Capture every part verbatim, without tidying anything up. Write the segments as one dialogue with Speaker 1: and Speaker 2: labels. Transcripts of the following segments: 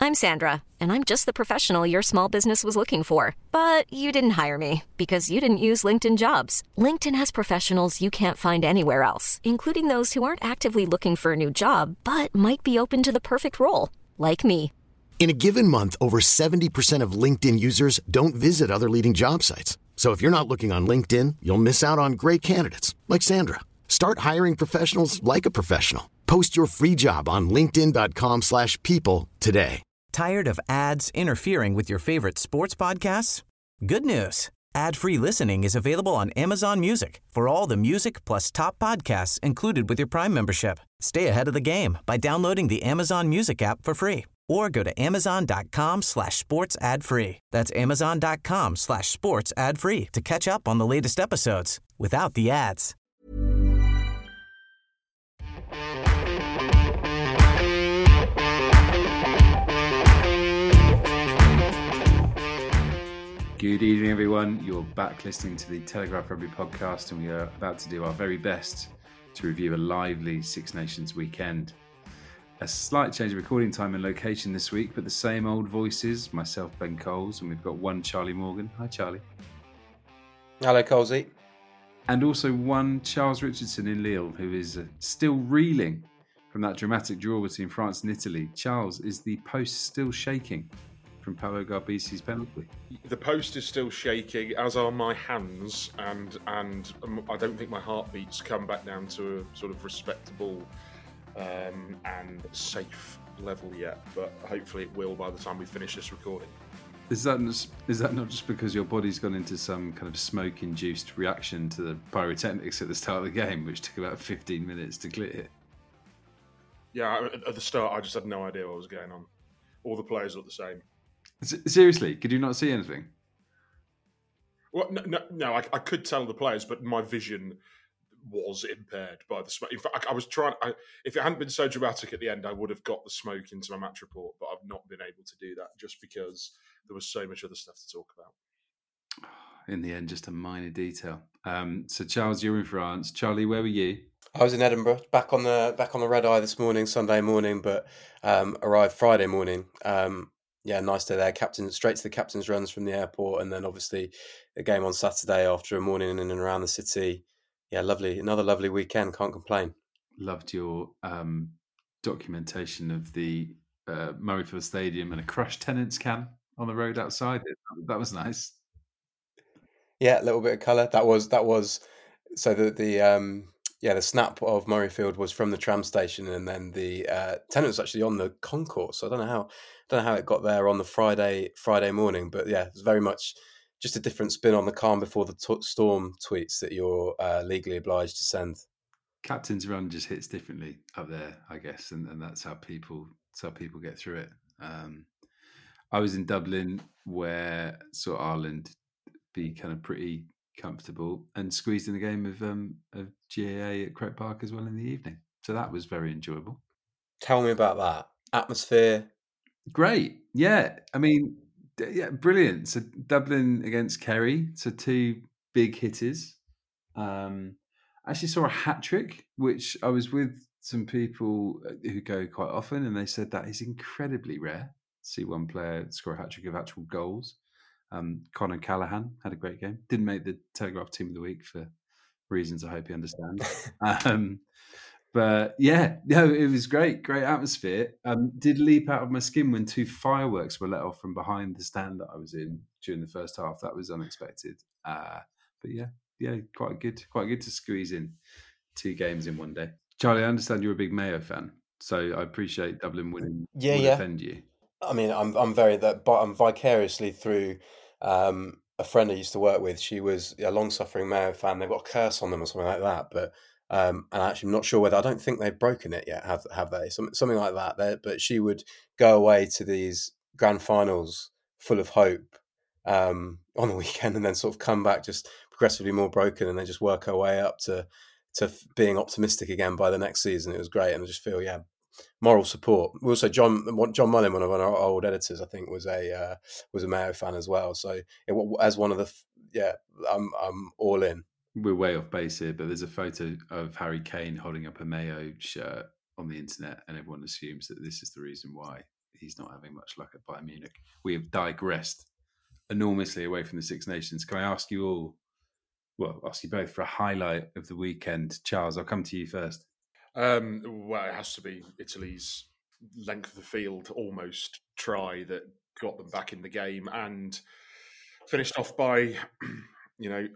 Speaker 1: I'm Sandra, and I'm just the professional your small business was looking for. But you didn't hire me because you didn't use LinkedIn Jobs. LinkedIn has professionals you can't find anywhere else, including those who aren't actively looking for a new job, but might be open to the perfect role, like me.
Speaker 2: In a given month, over seventy percent of LinkedIn users don't visit other leading job sites. So if you're not looking on LinkedIn, you'll miss out on great candidates like Sandra. Start hiring professionals like a professional. Post your free job on linkedin.com slash people today.
Speaker 3: Tired of ads interfering with your favorite sports podcasts? Good news. Ad-free listening is available on Amazon Music for all the music plus top podcasts included with your Prime membership. Stay ahead of the game by downloading the Amazon Music app for free or go to amazon.com slash sports ad free. That's amazon.com slash sports ad free to catch up on the latest episodes without the ads.
Speaker 4: Good evening, everyone. You're back listening to the Telegraph Rugby podcast, and we are about to do our very best to review a lively Six Nations weekend. A slight change of recording time and location this week, but the same old voices, myself, Ben Coles, and we've got one Charlie Morgan. Hi, Charlie.
Speaker 5: Hello, Colesy.
Speaker 4: And also one Charles Richardson in Lille, who is uh, still reeling from that dramatic draw between France and Italy. Charles, is the post still shaking from Paolo Garbisi's penalty?
Speaker 6: The post is still shaking, as are my hands, and and I don't think my heartbeat's come back down to a sort of respectable um, and safe level yet, but hopefully it will by the time we finish this recording.
Speaker 4: Is that is that not just because your body's gone into some kind of smoke-induced reaction to the pyrotechnics at the start of the game, which took about fifteen minutes to clear?
Speaker 6: Yeah, at the start I just had no idea what was going on. All the players looked the same.
Speaker 4: Seriously, could you not see anything?
Speaker 6: Well, no, no, no I, I could tell the players, but my vision was impaired by the smoke. In fact, I, I was trying. I, if it hadn't been so dramatic at the end, I would have got the smoke into my match report, but I've not been able to do that just because there was so much other stuff to talk about.
Speaker 4: In the end, just a minor detail. Um, so, Charles, you're in France. Charlie, where were you?
Speaker 5: I was in Edinburgh, back on the back on the red eye this morning, Sunday morning, but um, arrived Friday morning. Um, Yeah, nice day there. Captain straight to the captain's runs from the airport, and then obviously a game on Saturday after a morning in and around the city. Yeah, lovely. Another lovely weekend. Can't complain.
Speaker 4: Loved your um, documentation of the uh, Murrayfield Stadium and a crushed Tennent's can on the road outside. That was nice. Yeah,
Speaker 5: a little bit of colour. That was that was so the the um, yeah the snap of Murrayfield was from the tram station, and then the uh, Tennent was actually on the concourse. So I don't know how. Don't know how it got there on the Friday Friday morning, but yeah, it's very much just a different spin on the calm before the t- storm tweets that you're uh, legally obliged to send.
Speaker 4: Captain's run just hits differently up there, I guess, and, and that's how people that's how people get through it. Um, I was in Dublin, where saw Ireland be kind of pretty comfortable and squeezed in a game of um, of G A A at Croke Park as well in the evening. So that was very enjoyable.
Speaker 5: Tell me about that atmosphere.
Speaker 4: Great. Yeah. I mean, yeah, brilliant. So Dublin against Kerry. So two big hitters. Um, I actually saw a hat trick, which I was with some people who go quite often, and they said that is incredibly rare to see one player score a hat trick of actual goals. Um, Conor Callaghan had a great game. Didn't make the Telegraph Team of the Week for reasons I hope you understand. um, But yeah, no, it was great, great atmosphere. Um, did leap out of my skin when two fireworks were let off from behind the stand that I was in during the first half. That was unexpected. Uh, but yeah, yeah, quite good, quite good to squeeze in two games in one day. Charlie, I understand you're a big Mayo fan, so I appreciate Dublin winning.
Speaker 5: Yeah,
Speaker 4: will
Speaker 5: yeah.
Speaker 4: Offend you?
Speaker 5: I mean, I'm I'm very that, but I'm vicariously through um, a friend I used to work with. She was a long-suffering Mayo fan. They've got a curse on them or something like that, but. Um, and actually, I'm not sure whether I don't think they've broken it yet. Have have they? Some, something like that. They're, but she would go away to these grand finals full of hope um, on the weekend, and then sort of come back just progressively more broken, and then just work her way up to to being optimistic again by the next season. It was great, and I just feel yeah, moral support. Also, John John Mullin, one of our old editors, I think was a uh, was a Mayo fan as well. So it, as one of the yeah, I'm I'm all in.
Speaker 4: We're way off base here, but there's a photo of Harry Kane holding up a Mayo shirt on the internet, and everyone assumes that this is the reason why he's not having much luck at Bayern Munich. We have digressed enormously away from the Six Nations. Can I ask you all, well, ask you both for a highlight of the weekend? Charles, I'll come to you first.
Speaker 6: Um, well, it has to be Italy's length of the field almost try that got them back in the game, and finished off by, you know,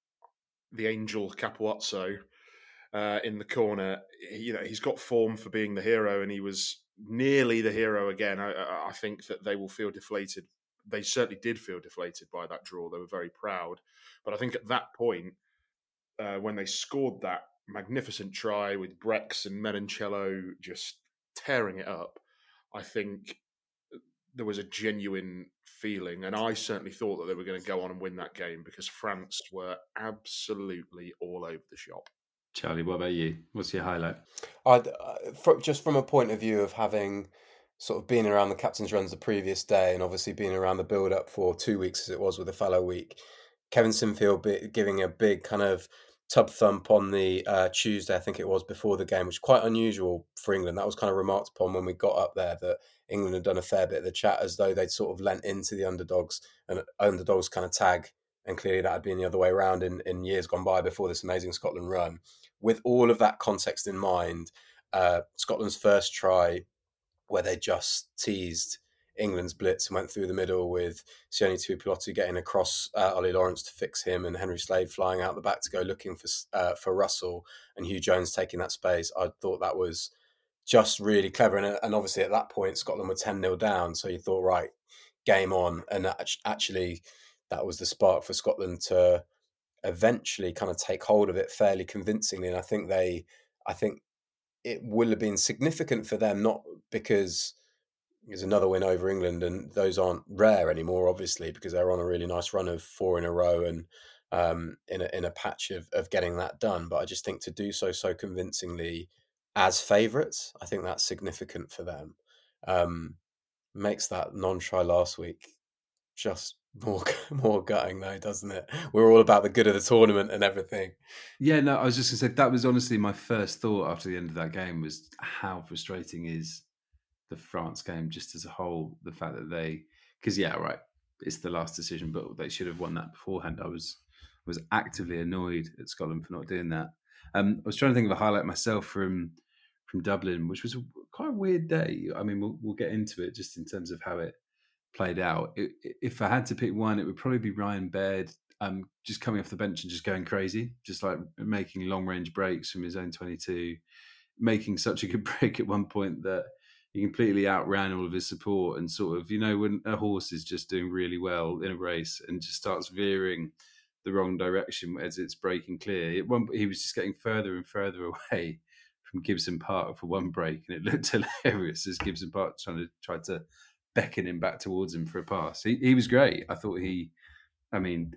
Speaker 6: the angel Capuozzo uh, in the corner. You know, he's got form for being the hero, and he was nearly the hero again. I, I think that they will feel deflated. They certainly did feel deflated by that draw. They were very proud. But I think at that point, uh, when they scored that magnificent try with Brex and Menoncello just tearing it up, I think there was a genuine feeling, and I certainly thought that they were going to go on and win that game, because France were absolutely all over the shop.
Speaker 4: Charlie, what about you? What's your highlight?
Speaker 5: I'd, uh, from, just from a point of view of having sort of been around the captain's runs the previous day, and obviously being around the build-up for two weeks as it was with the fallow week, Kevin Sinfield be, giving a big kind of tub thump on the uh, Tuesday, I think it was, before the game, which is quite unusual for England. That was kind of remarked upon when we got up there, that England had done a fair bit of the chat as though they'd sort of lent into the underdogs and underdogs kind of tag. And clearly that had been the other way around in, in years gone by before this amazing Scotland run. With all of that context in mind, uh, Scotland's first try, where they just teased England's blitz and went through the middle with Sione Tuipulotu getting across uh, Ollie Lawrence to fix him, and Henry Slade flying out the back to go looking for uh, for Russell, and Hugh Jones taking that space. I thought that was just really clever. And, and obviously at that point, Scotland were ten nil down. So you thought, right, game on. And actually, that was the spark for Scotland to eventually kind of take hold of it fairly convincingly. And I think they, I think it will have been significant for them, not because there's another win over England, and those aren't rare anymore, obviously, because they're on a really nice run of four in a row and um, in a in a patch of, of getting that done. But I just think to do so so convincingly as favourites, I think that's significant for them. Um, makes that non-try last week just more more gutting, though, doesn't it? We're all about the good of the tournament and everything.
Speaker 4: Yeah, no, I was just going to say, that was honestly my first thought after the end of that game, was how frustrating is the France game just as a whole. The fact that they, because yeah, right, it's the last decision, but they should have won that beforehand. I was was actively annoyed at Scotland for not doing that. Um, I was trying to think of a highlight myself from from Dublin, which was a, quite a weird day. I mean, we'll, we'll get into it just in terms of how it played out. It, if I had to pick one, it would probably be Ryan Baird, um, just coming off the bench and just going crazy, just like making long range breaks from his own twenty-two, making such a good break at one point that he completely outran all of his support, and sort of, you know, when a horse is just doing really well in a race and just starts veering the wrong direction as it's breaking clear. At one, he was just getting further and further away from Gibson Park for one break, and it looked hilarious as Gibson Park trying to try to beckon him back towards him for a pass. He, he was great. I thought he, I mean,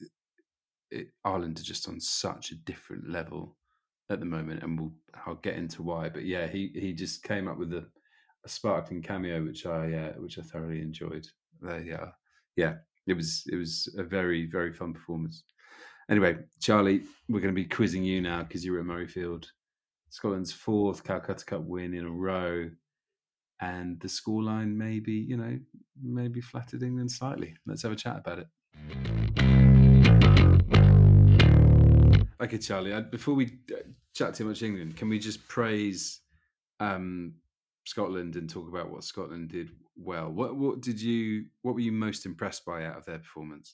Speaker 4: it, Ireland are just on such a different level at the moment, and we'll, I'll get into why. But yeah, he he just came up with a, a sparkling cameo, which I uh, which I thoroughly enjoyed. They, uh, yeah, it was it was a very very fun performance. Anyway, Charlie, we're going to be quizzing you now because you were at Murrayfield. Scotland's fourth Calcutta Cup win in a row, and the scoreline maybe, you know, maybe flattered England slightly. Let's have a chat about it. Okay, Charlie, before we chat too much England, can we just praise um, Scotland and talk about what Scotland did well? What what did you what were you most impressed by out of their performance?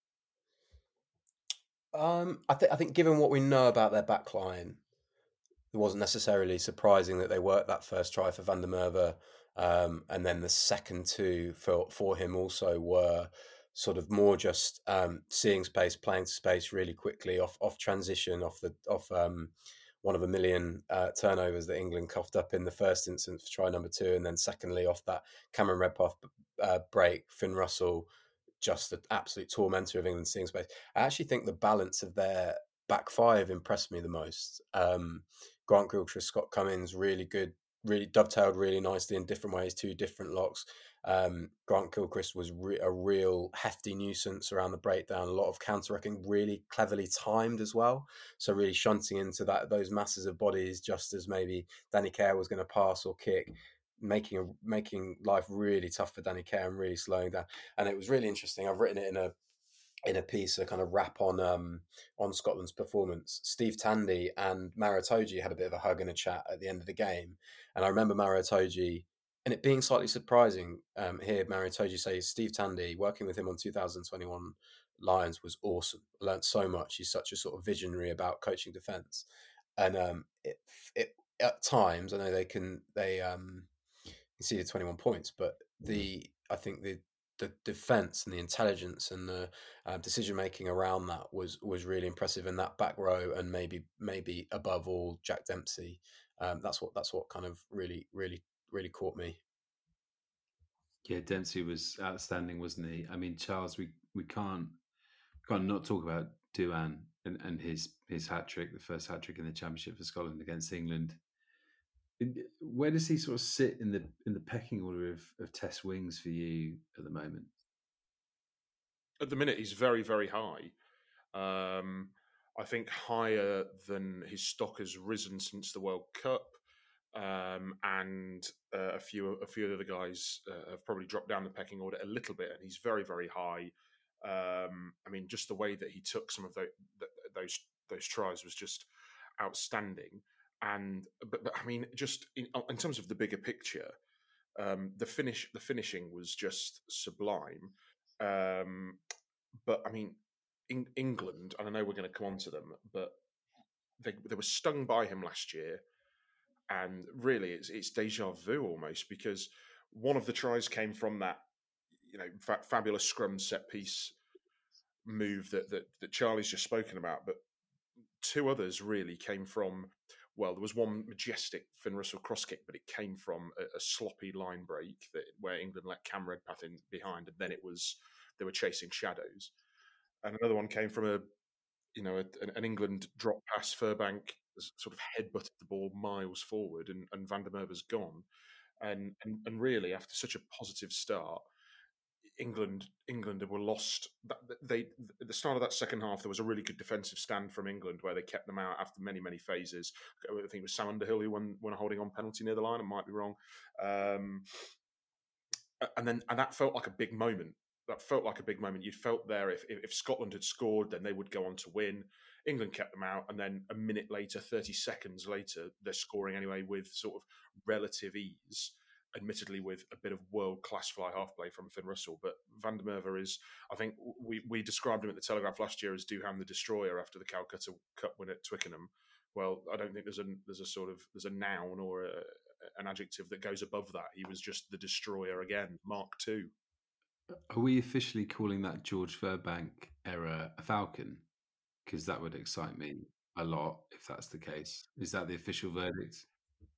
Speaker 5: Um, I think I think given what we know about their backline, it wasn't necessarily surprising that they worked that first try for Van der Merwe, um, and then the second two for for him also were sort of more just um, seeing space, playing to space really quickly off off transition, off the off um, one of a million uh, turnovers that England coughed up in the first instance for try number two, and then secondly off that Cameron Redpath uh, break, Finn Russell, just the absolute tormentor of England seeing space. I actually think the balance of their back five impressed me the most. Um, Grant Gilchrist, Scott Cummins, really good, really dovetailed really nicely in different ways, two different locks. Um, Grant Gilchrist was re- a real hefty nuisance around the breakdown, a lot of counter-wrecking, really cleverly timed as well. So really shunting into that those masses of bodies just as maybe Danny Kerr was going to pass or kick. making a, making life really tough for Danny Care and really slowing down. And it was really interesting. I've written it in a in a piece, a kind of wrap on um, on Scotland's performance. Steve Tandy and Maro Itoje had a bit of a hug and a chat at the end of the game. And I remember Maro Itoje, and it being slightly surprising, um, here Maro Itoje says Steve Tandy, working with him on two thousand twenty-one Lions was awesome. I learned so much. He's such a sort of visionary about coaching defence. And um, it, it at times, I know they can, they um, conceded twenty-one points, but the, I think the, the defense and the intelligence and the uh, decision making around that was was really impressive. In that back row, and maybe maybe above all, Jack Dempsey. Um, that's what that's what kind of really really really caught me.
Speaker 4: Yeah, Dempsey was outstanding, wasn't he? I mean, Charles, we we can't can't not talk about Duhan and, and his his hat trick, the first hat trick in the Championship for Scotland against England. Where does he sort of sit in the in the pecking order of, of Test wings for you at the moment?
Speaker 6: At the minute, he's very, very high. Um, I think higher than his stock has risen since the World Cup, um, and uh, a few a few of the guys uh, have probably dropped down the pecking order a little bit. And he's very, very high. Um, I mean, just the way that he took some of the, the, those those tries was just outstanding. And but, but I mean, just in, in terms of the bigger picture, um, the finish, the finishing was just sublime. Um, but I mean, in England, and I know we're going to come on to them, but they they were stung by him last year, and really, it's it's deja vu almost, because one of the tries came from that, you know, fa- fabulous scrum set piece move that that that Charlie's just spoken about, but two others really came from. Well, there was one majestic Finn Russell cross kick, but it came from a, a sloppy line break that where England let Cam Redpath in behind, and then it was they were chasing shadows. And another one came from a, you know, a, an England drop pass. Furbank sort of headbutted the ball miles forward, and, and Van der Merwe's gone. And, and and really, after such a positive start, England England were lost. They at the start of that second half, there was a really good defensive stand from England where they kept them out after many many phases. I think it was Sam Underhill who won, won a holding on penalty near the line. I might be wrong. Um, and then and that felt like a big moment. That felt like a big moment. You felt there if if Scotland had scored, then they would go on to win. England kept them out, and then a minute later, thirty seconds later, they're scoring anyway with sort of relative ease. Admittedly, with a bit of world-class fly half play from Finn Russell, but Van der Merwe is, I think we, we described him at the Telegraph last year as Duhan the Destroyer after the Calcutta Cup win at Twickenham. Well, I don't think there's a there's a sort of there's a noun or a, an adjective that goes above that. He was just the Destroyer again, Mark Two.
Speaker 4: Are we officially calling that George Furbank era a Falcon? Because that would excite me a lot if that's the case. Is that the official verdict?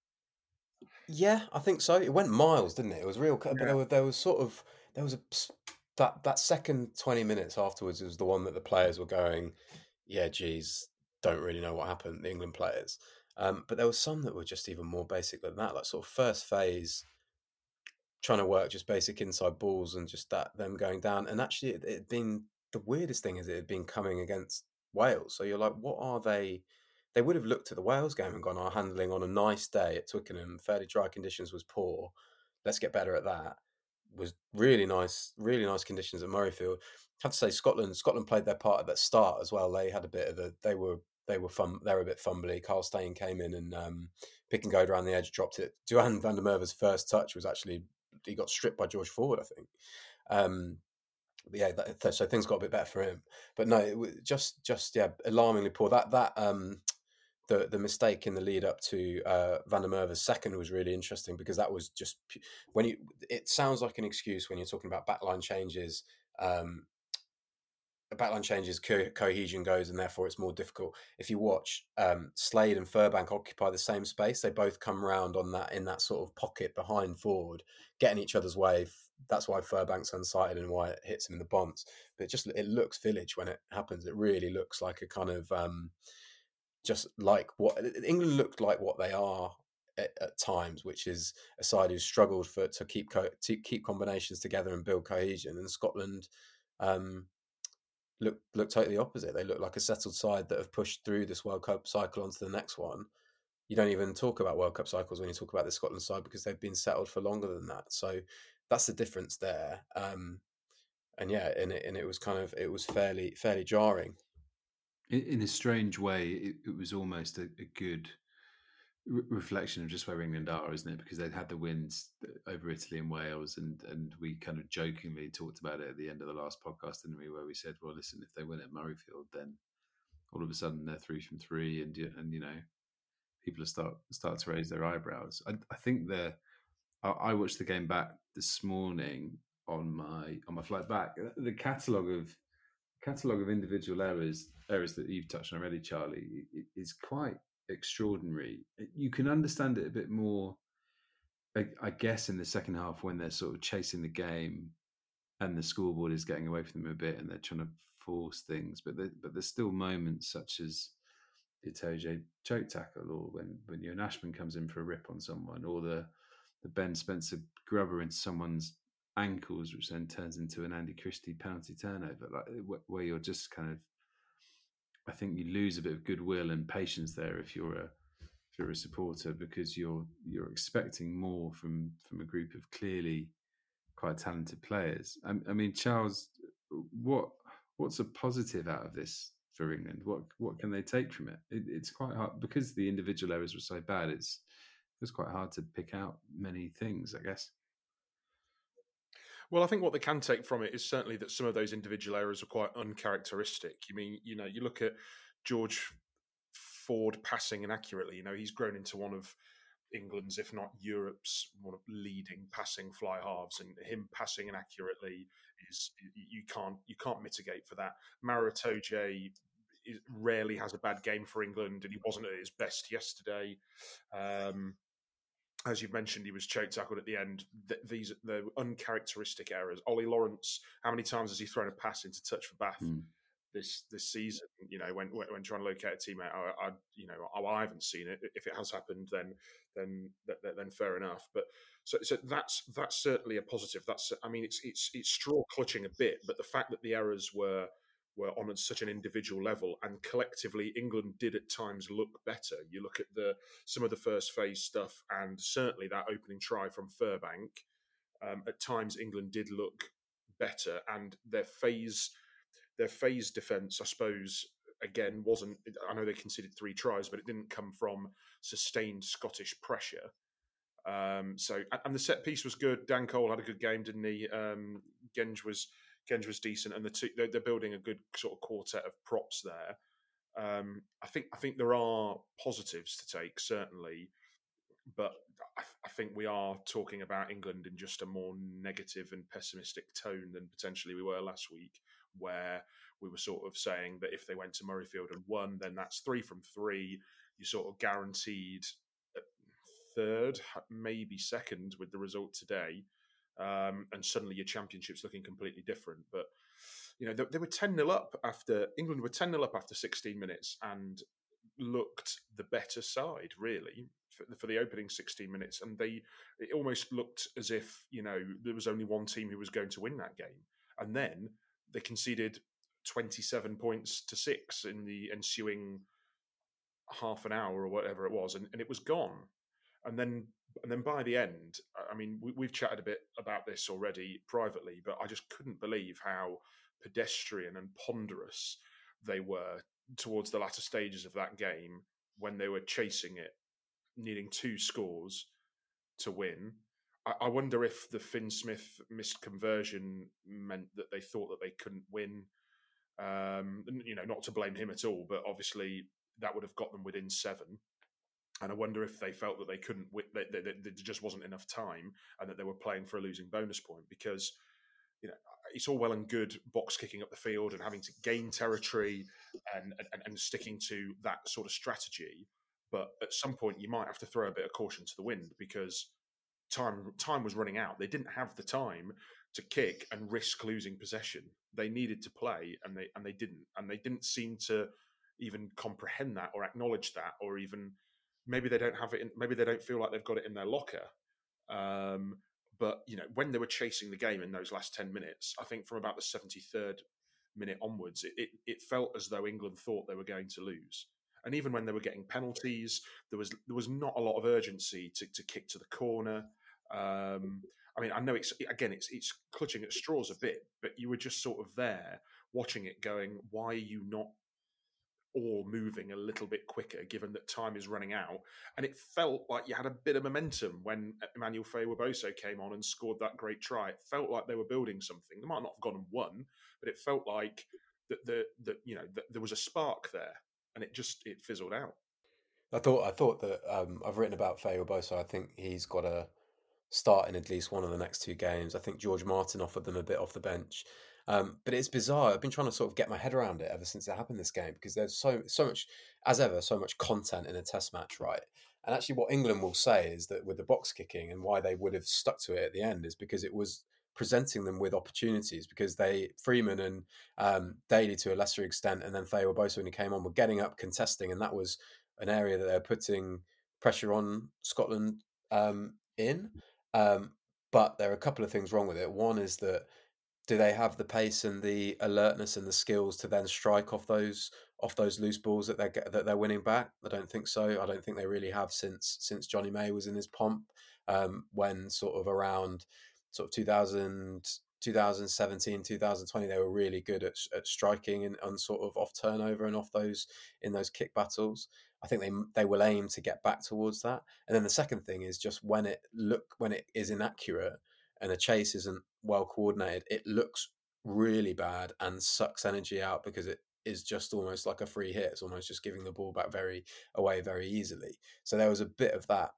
Speaker 5: Yeah, I think so. It went miles, didn't it? It was real, yeah. But there was, there was sort of there was a that that second twenty minutes afterwards was the one that the players were going, yeah, geez, don't really know what happened. The England players, um, but there was some that were just even more basic than that, like sort of first phase, trying to work just basic inside balls and just that them going down. And actually, it had been the weirdest thing is it had been coming against Wales. So you're like, what are they? They would have looked at the Wales game and gone, our handling on a nice day at Twickenham, fairly dry conditions was poor. Let's get better at that. Was really nice, really nice conditions at Murrayfield. I have to say, Scotland, Scotland played their part at that start as well. They had a bit of a, they were, they were fun, they were a bit fumbly. Carl Steyn came in and um, pick and go around the edge, dropped it. Duhan van der Merwe's first touch was actually, he got stripped by George Ford, I think. Um, But yeah, that, so things got a bit better for him. But no, it was just, just yeah, alarmingly poor. That that um, the the mistake in the lead up to uh, Van der Merwe's second was really interesting because that was just when you. It sounds like an excuse when you're talking about backline changes. Um, backline changes, co- cohesion goes, and therefore it's more difficult. If you watch um, Slade and Furbank occupy the same space, they both come round on that in that sort of pocket behind forward, getting each other's way. That's why Furbank's unsighted and why it hits him in the bonds. But it just it looks village when it happens. It really looks like a kind of um, just like what England looked like what they are at, at times, which is a side who's struggled for to keep co- to keep combinations together and build cohesion. And Scotland. Um, Look, look totally opposite. They look like a settled side that have pushed through this World Cup cycle onto the next one, you don't even talk about World Cup cycles when you talk about the Scotland side because they've been settled for longer than that. So that's the difference there. Um, and yeah, and it, and it was kind of it was fairly fairly jarring.
Speaker 4: In, in a strange way, it, it was almost a, a good re- reflection of just where England are, isn't it? Because they'd had the wins over Italy and Wales, and and we kind of jokingly talked about it at the end of the last podcast, didn't we? Where we said, well, listen, if they win at Murrayfield, then all of a sudden they're three from three, and and you know, people start start to raise their eyebrows. I, I think the I, I watched the game back this morning on my on my flight back. The catalogue of catalogue of individual errors errors that you've touched on already, Charlie, is quite extraordinary. You can understand it a bit more, I, I guess, in the second half when they're sort of chasing the game and the scoreboard is getting away from them a bit and they're trying to force things. But there, but there's still moments such as the Itoje choke tackle, or when when Jon Ashman comes in for a rip on someone, or the the Ben Spencer grubber into someone's ankles, which then turns into an Andy Christie penalty turnover, like where you're just kind of, I think you lose a bit of goodwill and patience there if you're a if you're a supporter, because you're you're expecting more from from a group of clearly quite talented players. I, I mean, Charles, what what's a positive out of this for England? What what can they take from it? it? It's quite hard because the individual errors were so bad. It's it's quite hard to pick out many things, I guess.
Speaker 6: Well, I think what they can take from it is certainly that some of those individual errors are quite uncharacteristic. You mean, you know, you look at George Ford passing inaccurately. You know, he's grown into one of England's, if not Europe's, one of leading passing fly halves, and him passing inaccurately is you can't you can't mitigate for that. Maro Itoje rarely has a bad game for England, and he wasn't at his best yesterday. Um, As you've mentioned, he was choke tackled at the end. Th- these the uncharacteristic errors. Ollie Lawrence, how many times has he thrown a pass into touch for Bath mm. this this season? You know, when when trying to locate a teammate, I, I you know I, I haven't seen it. If it has happened, then then then fair enough. But so so that's that's certainly a positive. That's I mean, it's it's it's straw clutching a bit, but the fact that the errors were. were on such an individual level, and collectively England did at times look better. You look at the some of the first phase stuff, and certainly that opening try from Furbank. Um, at times England did look better, and their phase their phase defence, I suppose, again wasn't. I know they conceded three tries, but it didn't come from sustained Scottish pressure. Um, so, and the set piece was good. Dan Cole had a good game, didn't he? Um, Genge was. Genge was decent, and the two, they're, they're building a good sort of quartet of props there. Um, I think I think there are positives to take, certainly, but I, I think we are talking about England in just a more negative and pessimistic tone than potentially we were last week, where we were sort of saying that if they went to Murrayfield and won, then that's three from three. You sort of guaranteed third, maybe second with the result today. Um, and suddenly your championship's looking completely different. But, you know, they, they were ten nil up after, England were ten nil up after sixteen minutes and looked the better side, really, for, for the opening sixteen minutes. And they, it almost looked as if, you know, there was only one team who was going to win that game. And then they conceded twenty-seven points to six in the ensuing half an hour or whatever it was, and, and it was gone. And then, and then by the end, I mean, we, we've chatted a bit about this already privately, but I just couldn't believe how pedestrian and ponderous they were towards the latter stages of that game when they were chasing it, needing two scores to win. I, I wonder if the Finn Smith missed conversion meant that they thought that they couldn't win. Um, you know, not to blame him at all, but obviously that would have got them within seven. And I wonder if they felt that they couldn't, that, that, that there just wasn't enough time, and that they were playing for a losing bonus point. Because, you know, it's all well and good box kicking up the field and having to gain territory and, and, and sticking to that sort of strategy. But at some point, you might have to throw a bit of caution to the wind, because time time was running out. They didn't have the time to kick and risk losing possession. They needed to play, and they and they didn't. And they didn't seem to even comprehend that or acknowledge that, or even. Maybe they don't have it. In, maybe they don't feel like they've got it in their locker. Um, but you know, when they were chasing the game in those last ten minutes, I think from about the seventy-third minute onwards, it, it, it felt as though England thought they were going to lose. And even when they were getting penalties, there was there was not a lot of urgency to, to kick to the corner. Um, I mean, I know it's again, it's it's clutching at straws a bit, but you were just sort of there watching it, going, "Why are you not all moving a little bit quicker, given that time is running out?" And it felt like you had a bit of momentum when Emmanuel Faye-Waboso came on and scored that great try. It felt like they were building something. They might not have gone and won, but it felt like that the that you know that there was a spark there, and it just it fizzled out.
Speaker 5: I thought I thought that um, I've written about Faye-Waboso. I think he's got a start in at least one of the next two games. I think George Martin offered them a bit off the bench. Um, but it's bizarre. I've been trying to sort of get my head around it ever since it happened this game, because there's so so much, as ever, so much content in a test match, right? And actually what England will say is that with the box kicking, and why they would have stuck to it at the end, is because it was presenting them with opportunities, because they, Freeman and um, Daly to a lesser extent, and then Faye-Waboso when he came on, were getting up, contesting, and that was an area that they're putting pressure on Scotland um, in. Um, but there are a couple of things wrong with it. One is that, do they have the pace and the alertness and the skills to then strike off those off those loose balls that they're that they're winning back? I don't think so. I don't think they really have since since Johnny May was in his pomp. Um, when sort of around sort of two thousand, twenty seventeen, twenty twenty, they were really good at, at striking and, and sort of off turnover and off those in those kick battles. I think they they will aim to get back towards that. And then the second thing is just when it look when it is inaccurate and a chase isn't well coordinated, it looks really bad and sucks energy out, because it is just almost like a free hit. It's almost just giving the ball back very away very easily. So there was a bit of that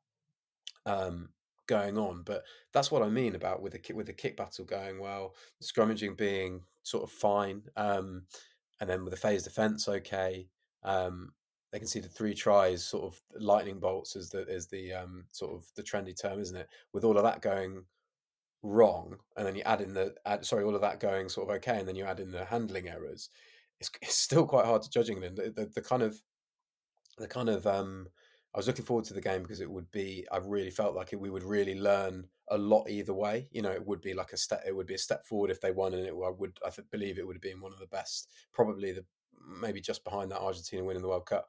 Speaker 5: um, going on, but that's what I mean about with the with the kick battle going well, the scrummaging being sort of fine, um, and then with the phase defence okay. Um, they conceded three tries, sort of lightning bolts is the is the um, sort of the trendy term, isn't it? With all of that going wrong, and then you add in the add, sorry, all of that going sort of okay, and then you add in the handling errors. It's, it's still quite hard to judge England. The, the, the kind of the kind of um, I was looking forward to the game because it would be. I really felt like it, we would really learn a lot either way. You know, it would be like a step. It would be a step forward if they won, and it I would I believe it would have been one of the best, probably the maybe just behind that Argentina winning the World Cup.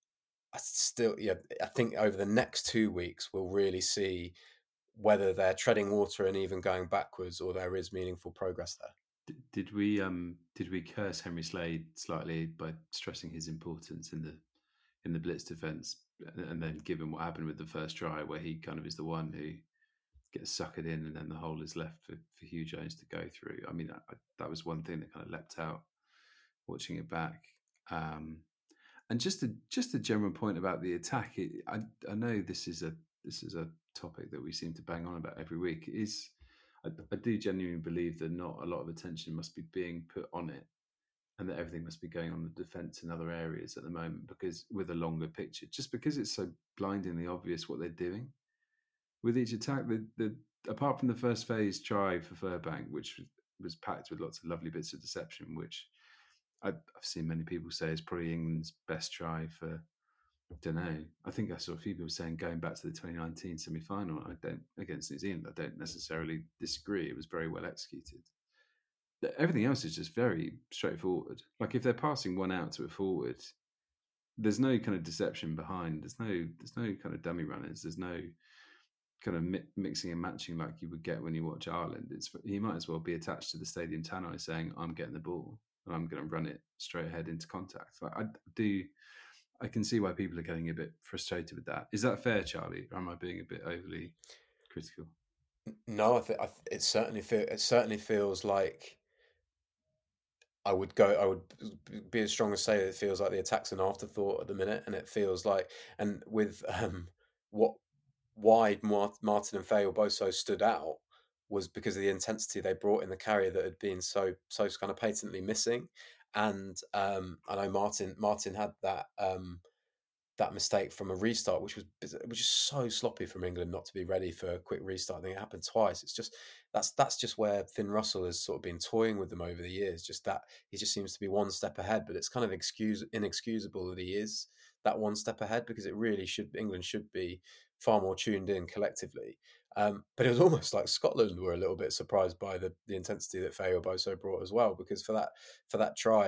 Speaker 5: I still, yeah, I think over the next two weeks we'll really see whether they're treading water and even going backwards, or there is meaningful progress there.
Speaker 4: Did, did we um did we curse Henry Slade slightly by stressing his importance in the in the blitz defence, and then given what happened with the first try, where he kind of is the one who gets suckered in, and then the hole is left for, for Hugh Jones to go through? I mean, I, that was one thing that kind of leapt out watching it back. Um, and just a just a general point about the attack. It, I I know this is a this is a topic that we seem to bang on about every week. It is I, I do genuinely believe that not a lot of attention must be being put on it, and that everything must be going on the defence in other areas at the moment, because with a longer picture, just because it's so blindingly obvious what they're doing with each attack. The the apart from the first phase try for Furbank, which was packed with lots of lovely bits of deception, which I've seen many people say is probably England's best try for, I don't know. I think I saw a few people saying going back to the twenty nineteen semi-final, I don't against New Zealand. I don't necessarily disagree. It was very well executed. Everything else is just very straightforward. Like if they're passing one out to a forward, there's no kind of deception behind. There's no there's no kind of dummy runners. There's no kind of mi- mixing and matching like you would get when you watch Ireland. It's he might as well be attached to the stadium tannoy saying, "I'm getting the ball and I'm going to run it straight ahead into contact." Like I do. I can see why people are getting a bit frustrated with that. Is that fair, Charlie? Or am I being a bit overly critical?
Speaker 5: No, I think it certainly feel, it certainly feels like I would go. I would be as strong as say it feels like the attack's an afterthought at the minute, and it feels like, and with um, what why Martin and Faye-Waboso stood out was because of the intensity they brought in the carrier that had been so so kind of patently missing. And um, I know Martin Martin had that um, that mistake from a restart, which was which is so sloppy from England not to be ready for a quick restart. I think it happened twice. It's just that's that's just where Finn Russell has sort of been toying with them over the years. Just that he just seems to be one step ahead, but it's kind of excuse inexcusable that he is that one step ahead, because it really should England should be far more tuned in collectively. Um, but it was almost like Scotland were a little bit surprised by the, the intensity that Faye-Waboso brought as well, because for that for that try,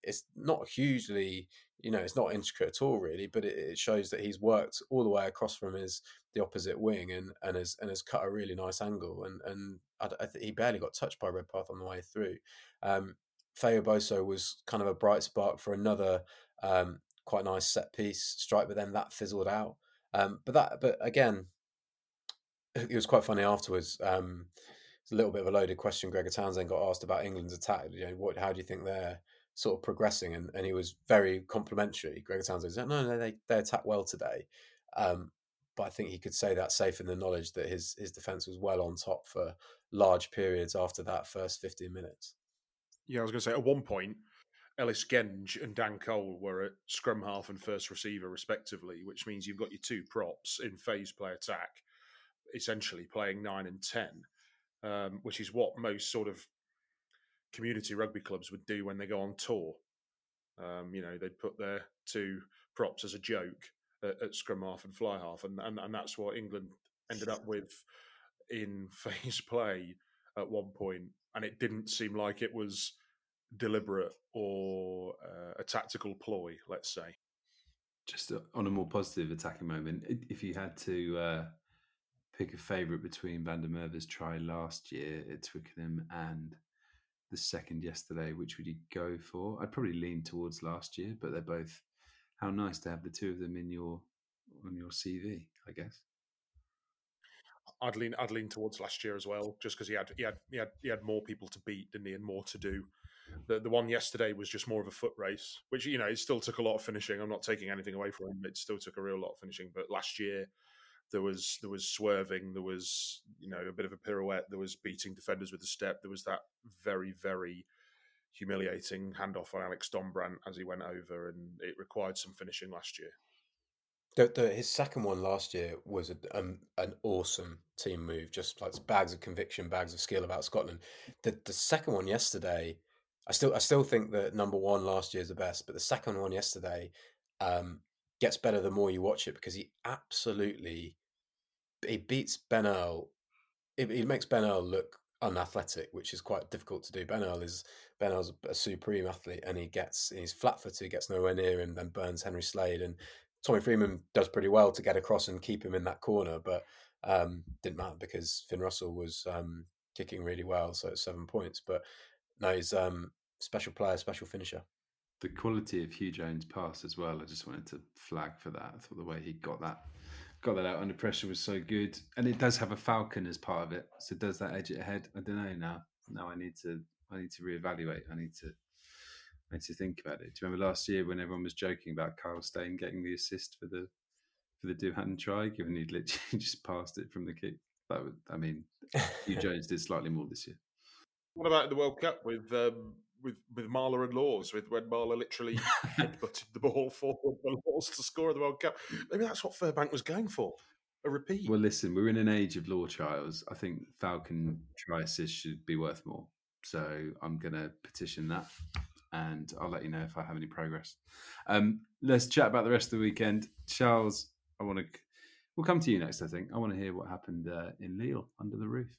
Speaker 5: it's not hugely, you know, it's not intricate at all, really, but it, it shows that he's worked all the way across from his the opposite wing and and has and has cut a really nice angle. And and I, I think he barely got touched by Redpath on the way through. Um, Feo Boso was kind of a bright spark for another um, quite nice set piece strike, but then that fizzled out. Um, but that, but again, it was quite funny afterwards. Um, it's a little bit of a loaded question. Gregor Townsend got asked about England's attack. You know, what? How do you think they're sort of progressing? And and he was very complimentary. Gregor Townsend said, "No, no, they they attacked well today." Um, but I think he could say that safe in the knowledge that his his defence was well on top for large periods after that first fifteen minutes.
Speaker 6: Yeah, I was going to say, at one point, Ellis Genge and Dan Cole were at scrum half and first receiver, respectively, which means you've got your two props in phase play attack, essentially playing nine and ten, um, which is what most sort of community rugby clubs would do when they go on tour. Um, you know, they'd put their two props as a joke at, at scrum half and fly half, and, and, and that's what England ended up with in phase play at one point. And it didn't seem like it was deliberate or uh, a tactical ploy, let's say.
Speaker 4: Just on a more positive attacking moment, if you had to uh, pick a favourite between Van der Merwe's try last year at Twickenham and the second yesterday, which would you go for? I'd probably lean towards last year, but they're both, how nice to have the two of them in your on your C V, I guess.
Speaker 6: I'd lean, I'd lean towards last year as well, just because he had, he had, he had, he had more people to beat, didn't he, and more to do. The the one yesterday was just more of a foot race, which, you know, it still took a lot of finishing. I'm not taking anything away from him; it still took a real lot of finishing. But last year, there was there was swerving, there was, you know, a bit of a pirouette, there was beating defenders with the step, there was that very very humiliating handoff on Alex Dombrandt as he went over, and it required some finishing last year.
Speaker 5: The, the, his second one last year was a, um, an awesome team move, just like bags of conviction, bags of skill about Scotland. The the second one yesterday, I still I still think that number one last year is the best, but the second one yesterday um, gets better the more you watch it, because he absolutely he beats Ben Earl. It, he makes Ben Earl look unathletic, which is quite difficult to do. Ben Earl is Ben Earl's a supreme athlete, and he gets he's flat-footed, gets nowhere near him, then burns Henry Slade. And Tommy Freeman does pretty well to get across and keep him in that corner, but um, didn't matter because Finn Russell was um, kicking really well, so it's seven points. But no, he's um, special player, special finisher.
Speaker 4: The quality of Hugh Jones' pass as well, I just wanted to flag for that. I thought the way he got that got that out under pressure was so good. And it does have a falcon as part of it. So does that edge it ahead? I don't know now. Now I need to I need to reevaluate. I need to I need to think about it. Do you remember last year when everyone was joking about Kyle Steyn getting the assist for the for the Duhatton try, given he'd literally just passed it from the kick? That was, I mean, Hugh Jones did slightly more this year.
Speaker 6: What about the World Cup with um, with with Marler and Laws, with when Marler literally headbutted the ball forward for Laws to score the World Cup? Maybe that's what Furbank was going for, a repeat.
Speaker 4: Well, listen, we're in an age of law trials. I think Falcon try assist should be worth more. So I'm going to petition that, and I'll let you know if I have any progress. Um, let's chat about the rest of the weekend. Charles, I want to. We'll come to you next, I think. I want to hear what happened uh, in Lille under the roof.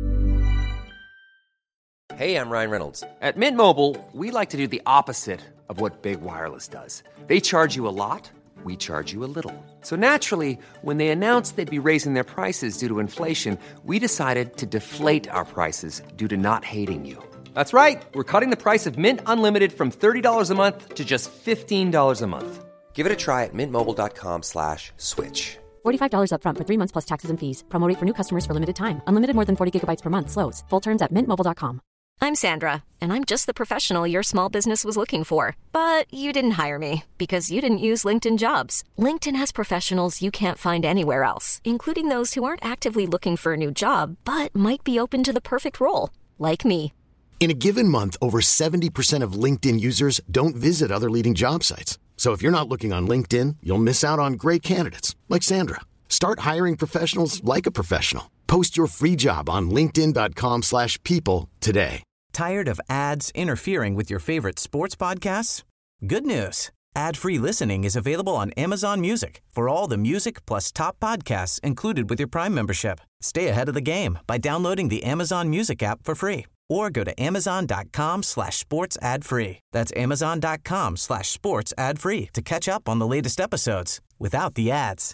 Speaker 7: Hey, I'm Ryan Reynolds. At Mint Mobile, we like to do the opposite of what Big Wireless does. They charge you a lot, we charge you a little. So naturally, when they announced they'd be raising their prices due to inflation, we decided to deflate our prices due to not hating you. That's right. We're cutting the price of Mint Unlimited from thirty dollars a month to just fifteen dollars a month. Give it a try at mintmobile.com slash switch.
Speaker 8: forty-five dollars up front for three months plus taxes and fees. Promo rate for new customers for limited time. Unlimited more than forty gigabytes per month. Slows full terms at mint mobile dot com.
Speaker 1: I'm Sandra, and I'm just the professional your small business was looking for. But you didn't hire me because you didn't use LinkedIn Jobs. LinkedIn has professionals you can't find anywhere else, including those who aren't actively looking for a new job, but might be open to the perfect role, like me.
Speaker 2: In a given month, over seventy percent of LinkedIn users don't visit other leading job sites. So if you're not looking on LinkedIn, you'll miss out on great candidates like Sandra. Start hiring professionals like a professional. Post your free job on linkedin.com slash people today.
Speaker 3: Tired of ads interfering with your favorite sports podcasts? Good news. Ad-free listening is available on Amazon Music for all the music plus top podcasts included with your Prime membership. Stay ahead of the game by downloading the Amazon Music app for free or go to amazon.com slash sports ad free. That's amazon.com slash sports ad free to catch up on the latest episodes without the ads.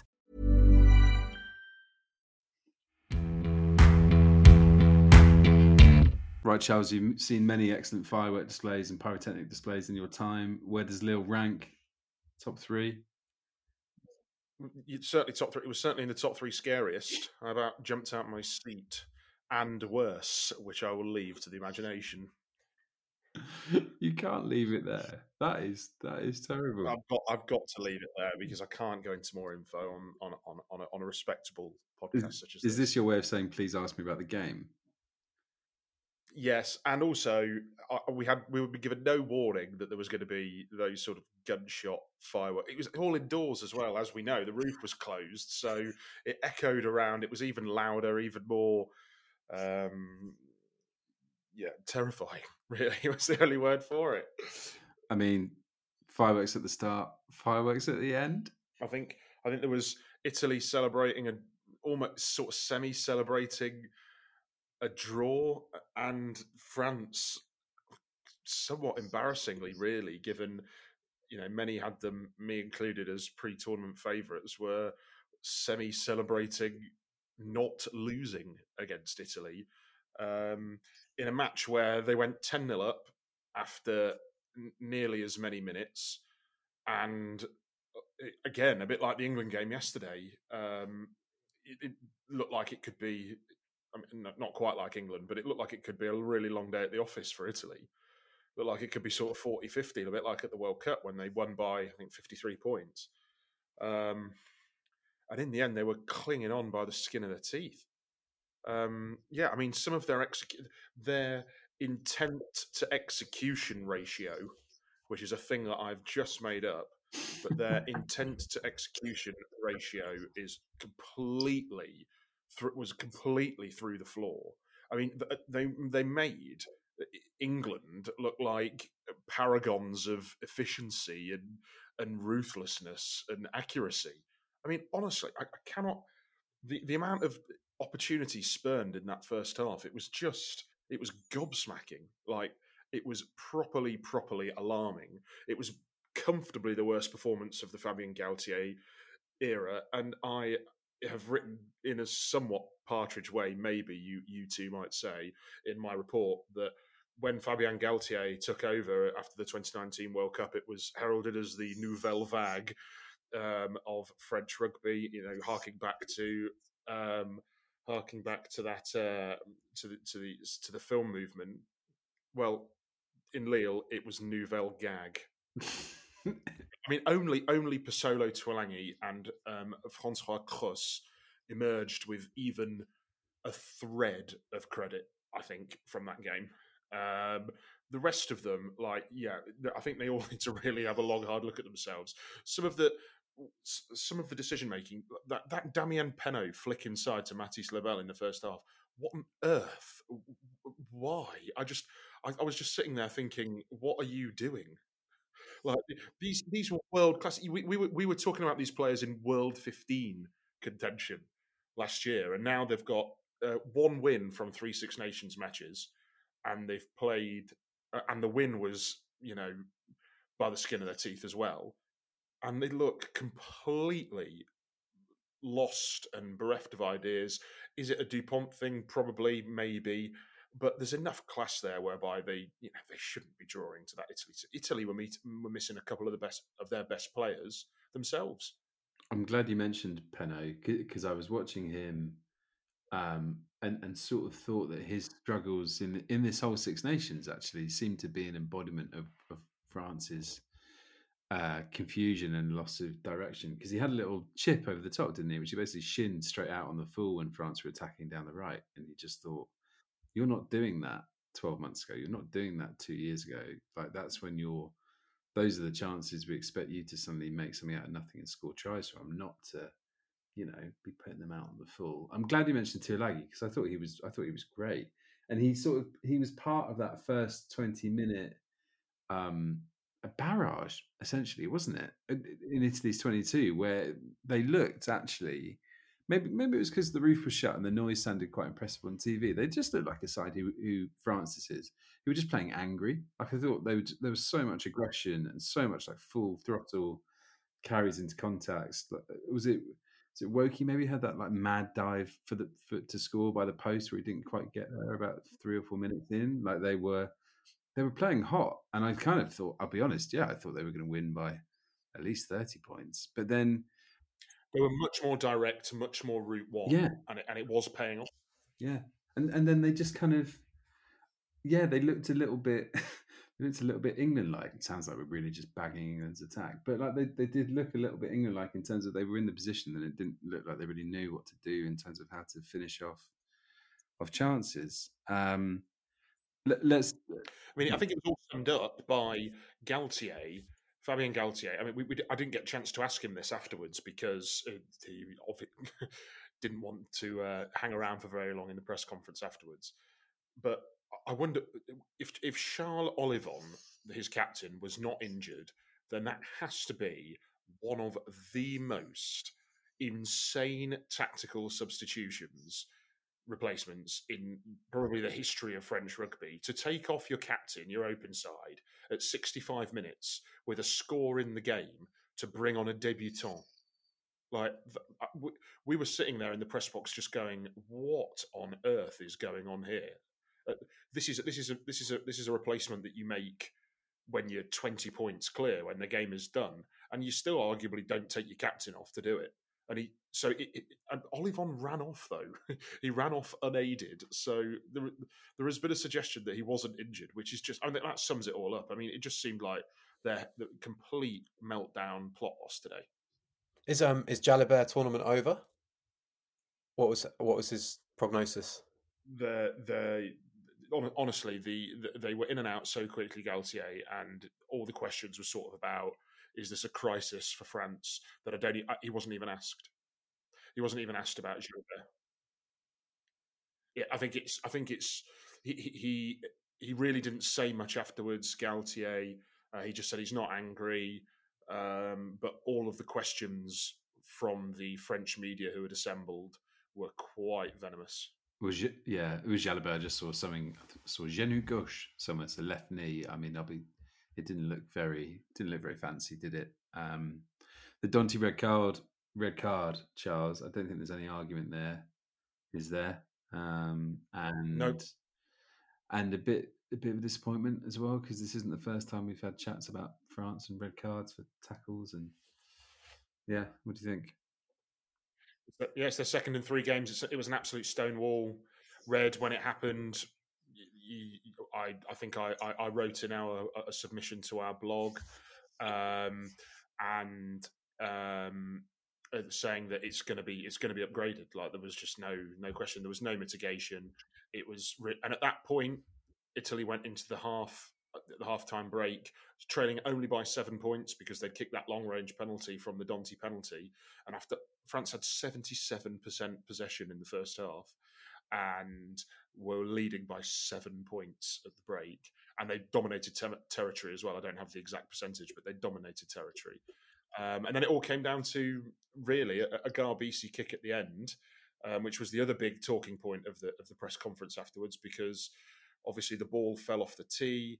Speaker 4: Right, Charles, you've seen many excellent firework displays and pyrotechnic displays in your time. Where does Lille rank? Top three?
Speaker 6: You'd certainly top three. It was certainly in the top three scariest. I about jumped out my seat. And worse, which I will leave to the imagination.
Speaker 4: You can't leave it there. That is that is terrible.
Speaker 6: I've got I've got to leave it there because I can't go into more info on on on on a, on a respectable podcast
Speaker 4: is,
Speaker 6: such as
Speaker 4: is
Speaker 6: this.
Speaker 4: this your way of saying please ask me about the game?
Speaker 6: Yes, and also uh, we had we would be given no warning that there was going to be those sort of gunshot fireworks. It was all indoors as well, as we know. The roof was closed, so it echoed around. It was even louder, even more. Um, yeah, terrifying. Really, was the only word for it.
Speaker 4: I mean, fireworks at the start, fireworks at the end.
Speaker 6: I think I think there was Italy celebrating and almost sort of semi-celebrating a draw, and France, somewhat embarrassingly, really, given you know many had them, me included, as pre-tournament favourites, were semi-celebrating not losing against Italy um, in a match where they went ten nil up after n- nearly as many minutes. And it, again, a bit like the England game yesterday, um, it, it looked like it could be, I mean, not quite like England, but it looked like it could be a really long day at the office for Italy. It looked like it could be sort of forty fifty, a bit like at the World Cup when they won by, I think, fifty-three points. Um, And in the end, they were clinging on by the skin of their teeth. Um, yeah, I mean, some of their execu- their intent to execution ratio, which is a thing that I've just made up, but their intent to execution ratio is completely th- was completely through the floor. I mean, they they made England look like paragons of efficiency and and ruthlessness and accuracy. I mean, honestly, I, I cannot. The, the amount of opportunities spurned in that first half, it was just, it was gobsmacking. Like, it was properly, properly alarming. It was comfortably the worst performance of the Fabien Galtier era. And I have written in a somewhat Partridge way, maybe you, you two might say, in my report, that when Fabien Galtier took over after the twenty nineteen World Cup, it was heralded as the Nouvelle Vague Um, of French rugby, you know, harking back to um, harking back to that uh, to the to the to the film movement. Well, in Lille, it was Nouvelle Gag. I mean, only only Pasolo Tuolangi and um, François Cros emerged with even a thread of credit, I think, from that game. Um, the rest of them, like, yeah, I think they all need to really have a long, hard look at themselves. Some of the some of the decision making, that that Damien Penaud flick inside to Mathis Lebel in the first half. What on earth? Why? I just, I, I was just sitting there thinking, what are you doing? Like these, these were world class. We, we were we were talking about these players in World fifteen contention last year, and now they've got uh, one win from three Six Nations matches, and they've played, uh, and the win was, you know, by the skin of their teeth as well. And they look completely lost and bereft of ideas. Is it a DuPont thing? Probably, maybe. But there's enough class there whereby they, you know, they shouldn't be drawing to that Italy. Italy were, meet, were missing a couple of the best of their best players themselves.
Speaker 4: I'm glad you mentioned Penaud because I was watching him um, and and sort of thought that his struggles in in this whole Six Nations actually seemed to be an embodiment of, of France's uh, confusion and loss of direction, because he had a little chip over the top, didn't he? Which he basically shinned straight out on the full when France were attacking down the right, and he just thought, "You're not doing that twelve months ago. You're not doing that two years ago. Like that's when you're. Those are the chances we expect you to suddenly make something out of nothing and score tries from, not to, you know, be putting them out on the full." I'm glad you mentioned Tuilagi because I thought he was. I thought he was great, and he sort of he was part of that first twenty minute. Um, a barrage, essentially, wasn't it? In Italy's twenty-two, where they looked actually maybe maybe it was because the roof was shut and the noise sounded quite impressive on T V. They just looked like a side who, who Francis is, who were just playing angry. Like I thought they would, there was so much aggression and so much like full throttle carries into contacts. Was it was it Woki maybe had that like mad dive for the for, to score by the post where he didn't quite get there about three or four minutes in? Like they were they were playing hot, and I kind of thought, I'll be honest, yeah, I thought they were going to win by at least thirty points, but then
Speaker 6: they were much more direct, much more route one,
Speaker 4: yeah,
Speaker 6: and it, and it was paying off.
Speaker 4: Yeah, and and then they just kind of, yeah, they looked a little bit, they looked a little bit England-like. It sounds like we're really just bagging England's attack, but like they, they did look a little bit England-like in terms of they were in the position, and it didn't look like they really knew what to do in terms of how to finish off of chances. Um, let, let's.
Speaker 6: I mean, I think it was all summed up by Galtier. Fabien Galtier. I mean, we, we, I didn't get a chance to ask him this afterwards because he didn't want to uh, hang around for very long in the press conference afterwards. But I wonder if if Charles Olivon, his captain, was not injured, then that has to be one of the most insane tactical substitutions, replacements in probably the history of French rugby. To take off your captain, your open side, at sixty-five minutes with a score in the game to bring on a debutant. Like, we were sitting there in the press box just going, what on earth is going on here? Uh, this is this is a this is a this is a replacement that you make when you're twenty points clear, when the game is done, and you still arguably don't take your captain off to do it. And he, so it, it, and Olivon ran off though. He ran off unaided. So there, there has been a suggestion that he wasn't injured, which is just, I mean, that sums it all up. I mean, it just seemed like their the complete meltdown plot loss today.
Speaker 5: Is um is Jalibert tournament over? What was what was his prognosis?
Speaker 6: The the honestly the, the they were in and out so quickly, Galtier, and all the questions were sort of about, is this a crisis for France? That I don't. He wasn't even asked. He wasn't even asked about Gilbert. Yeah, I think it's. I think it's. He he he really didn't say much afterwards. Galtier. Uh, he just said he's not angry. Um, but all of the questions from the French media who had assembled were quite venomous.
Speaker 4: Was yeah, it was Jalibert. I just saw something. Saw genou gauche somewhere. So left knee. I mean, I'll be. It didn't look very didn't look very fancy, did it? Um, the Danty red card, red card, Charles. I don't think there's any argument there, is there? Um, and
Speaker 6: nope.
Speaker 4: and a bit a bit of disappointment as well, because this isn't the first time we've had chats about France and red cards for tackles. And yeah, what do you think?
Speaker 6: Yeah, it's their second in three games. It was an absolute stonewall red when it happened. I, I think I, I wrote in our a submission to our blog, um, and um, saying that it's going to be it's going to be upgraded. Like there was just no no question. There was no mitigation. It was, and at that point, Italy went into the half the halftime break, trailing only by seven points because they'd kicked that long range penalty from the Danty penalty, and after France had seventy-seven percent possession in the first half. And were leading by seven points at the break. And they dominated ter- territory as well. I don't have the exact percentage, but they dominated territory. Um, and then it all came down to, really, a, a Garbisi kick at the end, um, which was the other big talking point of the of the press conference afterwards, because obviously the ball fell off the tee.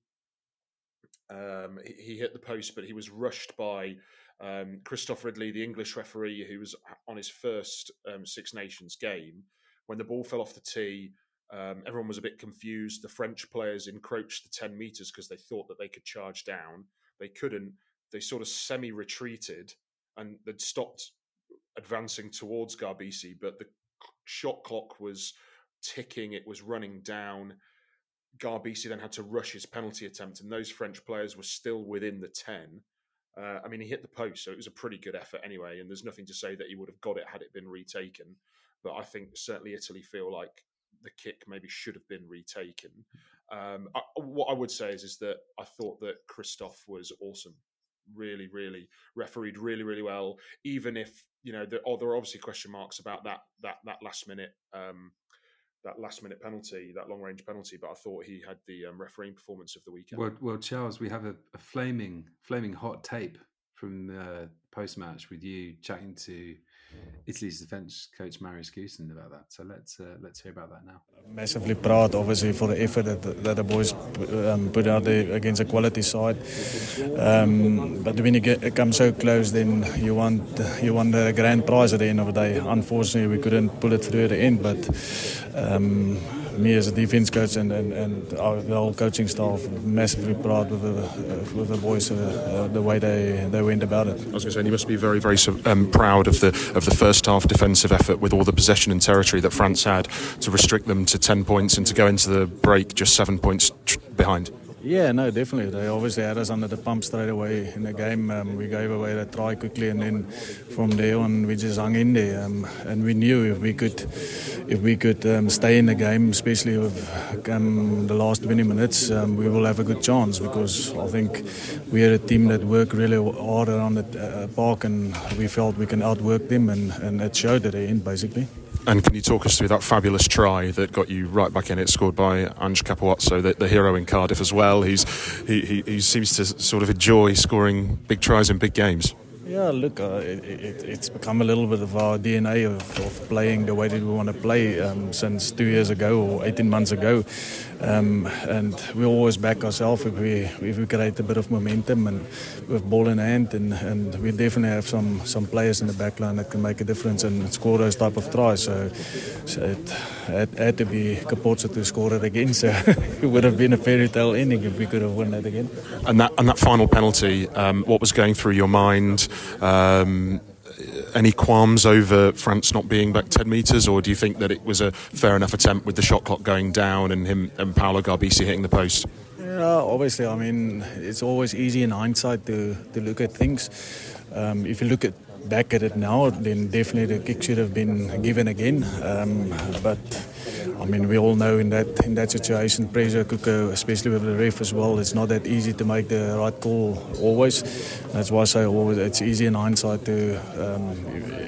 Speaker 6: Um, he, he hit the post, but he was rushed by um, Christophe Ridley, the English referee, who was on his first um, Six Nations game. When the ball fell off the tee, um, everyone was a bit confused. The French players encroached the ten metres because they thought that they could charge down. They couldn't. They sort of semi-retreated and they'd stopped advancing towards Garbisi, but the shot clock was ticking. It was running down. Garbisi then had to rush his penalty attempt, and those French players were still within the ten. Uh, I mean, he hit the post, so it was a pretty good effort anyway, and there's nothing to say that he would have got it had it been retaken. But I think certainly Italy feel like the kick maybe should have been retaken. Um, I, what I would say is, is that I thought that Christophe was awesome. Really, really refereed really, really well. Even if, you know, there, oh, there are obviously question marks about that that that last minute um, that last minute penalty, that long range penalty. But I thought he had the um, refereeing performance of the weekend.
Speaker 4: Well, well, Charles, we have a, a flaming, flaming hot tape from the post match with you chatting to Italy's defence coach Marius Goosen about that. So let's uh, let's hear about that now.
Speaker 9: Massively proud, obviously, for the effort that that the boys um, put out there against a quality side. Um, but when you get come so close, then you want you want the grand prize at the end of the day. Unfortunately, we couldn't pull it through at the end. But um, me as a defence coach and, and, and our the whole coaching staff massively proud with the uh, with the boys uh, uh, the way they, they went about it.
Speaker 6: I was going to say, you must be very very um, proud of the of the first half defensive effort with all the possession and territory that France had to restrict them to ten points and to go into the break just seven points tr- behind.
Speaker 9: Yeah, no, definitely. They obviously had us under the pump straight away in the game. Um, we gave away the try quickly, and then from there on, we just hung in there. Um, and we knew if we could, if we could um, stay in the game, especially with um, the last twenty minutes, um, we will have a good chance. Because I think we are a team that work really hard around the uh, park, and we felt we can outwork them, and, and it showed at the end, basically.
Speaker 6: And can you talk us through that fabulous try that got you right back in it, scored by Ange Capuozzo, the, the hero in Cardiff as well? He's, he, he, he seems to sort of enjoy scoring big tries in big games.
Speaker 9: Yeah, look, uh, it, it, it's become a little bit of our D N A of, of playing the way that we want to play um, since two years ago or eighteen months ago. Um, and we always back ourselves if we if we create a bit of momentum and with ball in hand, and, and we definitely have some, some players in the back line that can make a difference and score those type of tries. So, so it had, had to be Capozzo to score it again. So it would have been a fairy tale ending if we could have won that again.
Speaker 6: And that and that final penalty, um, what was going through your mind? Um, any qualms over France not being back ten metres, or do you think that it was a fair enough attempt with the shot clock going down and him and Paolo Garbisi hitting the post?
Speaker 9: Yeah, obviously, I mean, it's always easy in hindsight to, to look at things. Um, if you look at back at it now, then definitely the kick should have been given again. Um, but I mean, we all know in that in that situation, pressure cooker, especially with the ref as well, it's not that easy to make the right call always. That's why I say always it's easy in hindsight to. Um,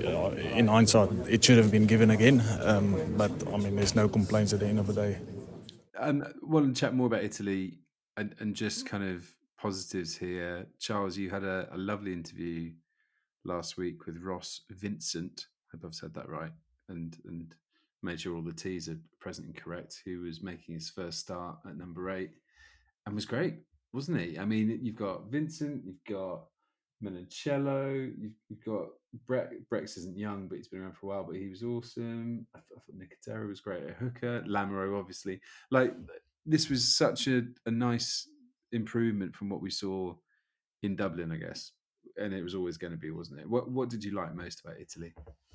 Speaker 9: in hindsight, it should have been given again. Um, but I mean, there's no complaints at the end of the day.
Speaker 4: Um, I want to chat more about Italy and, and just kind of positives here. Charles, you had a, a lovely interview last week with Ross Vincent. I hope I've said that right. And and made sure all the T's are present and correct. Who was making his first start at number eight and was great, wasn't he? I mean, you've got Vincent, you've got Menoncello, you've, you've got Brex. Brex isn't young, but he's been around for a while, but he was awesome. I, th- I thought Nicotero was great at hooker. Lamoureux, obviously. Like, this was such a, a nice improvement from what we saw in Dublin, I guess. And it was always going to be, wasn't it? What What did you like most about Italy?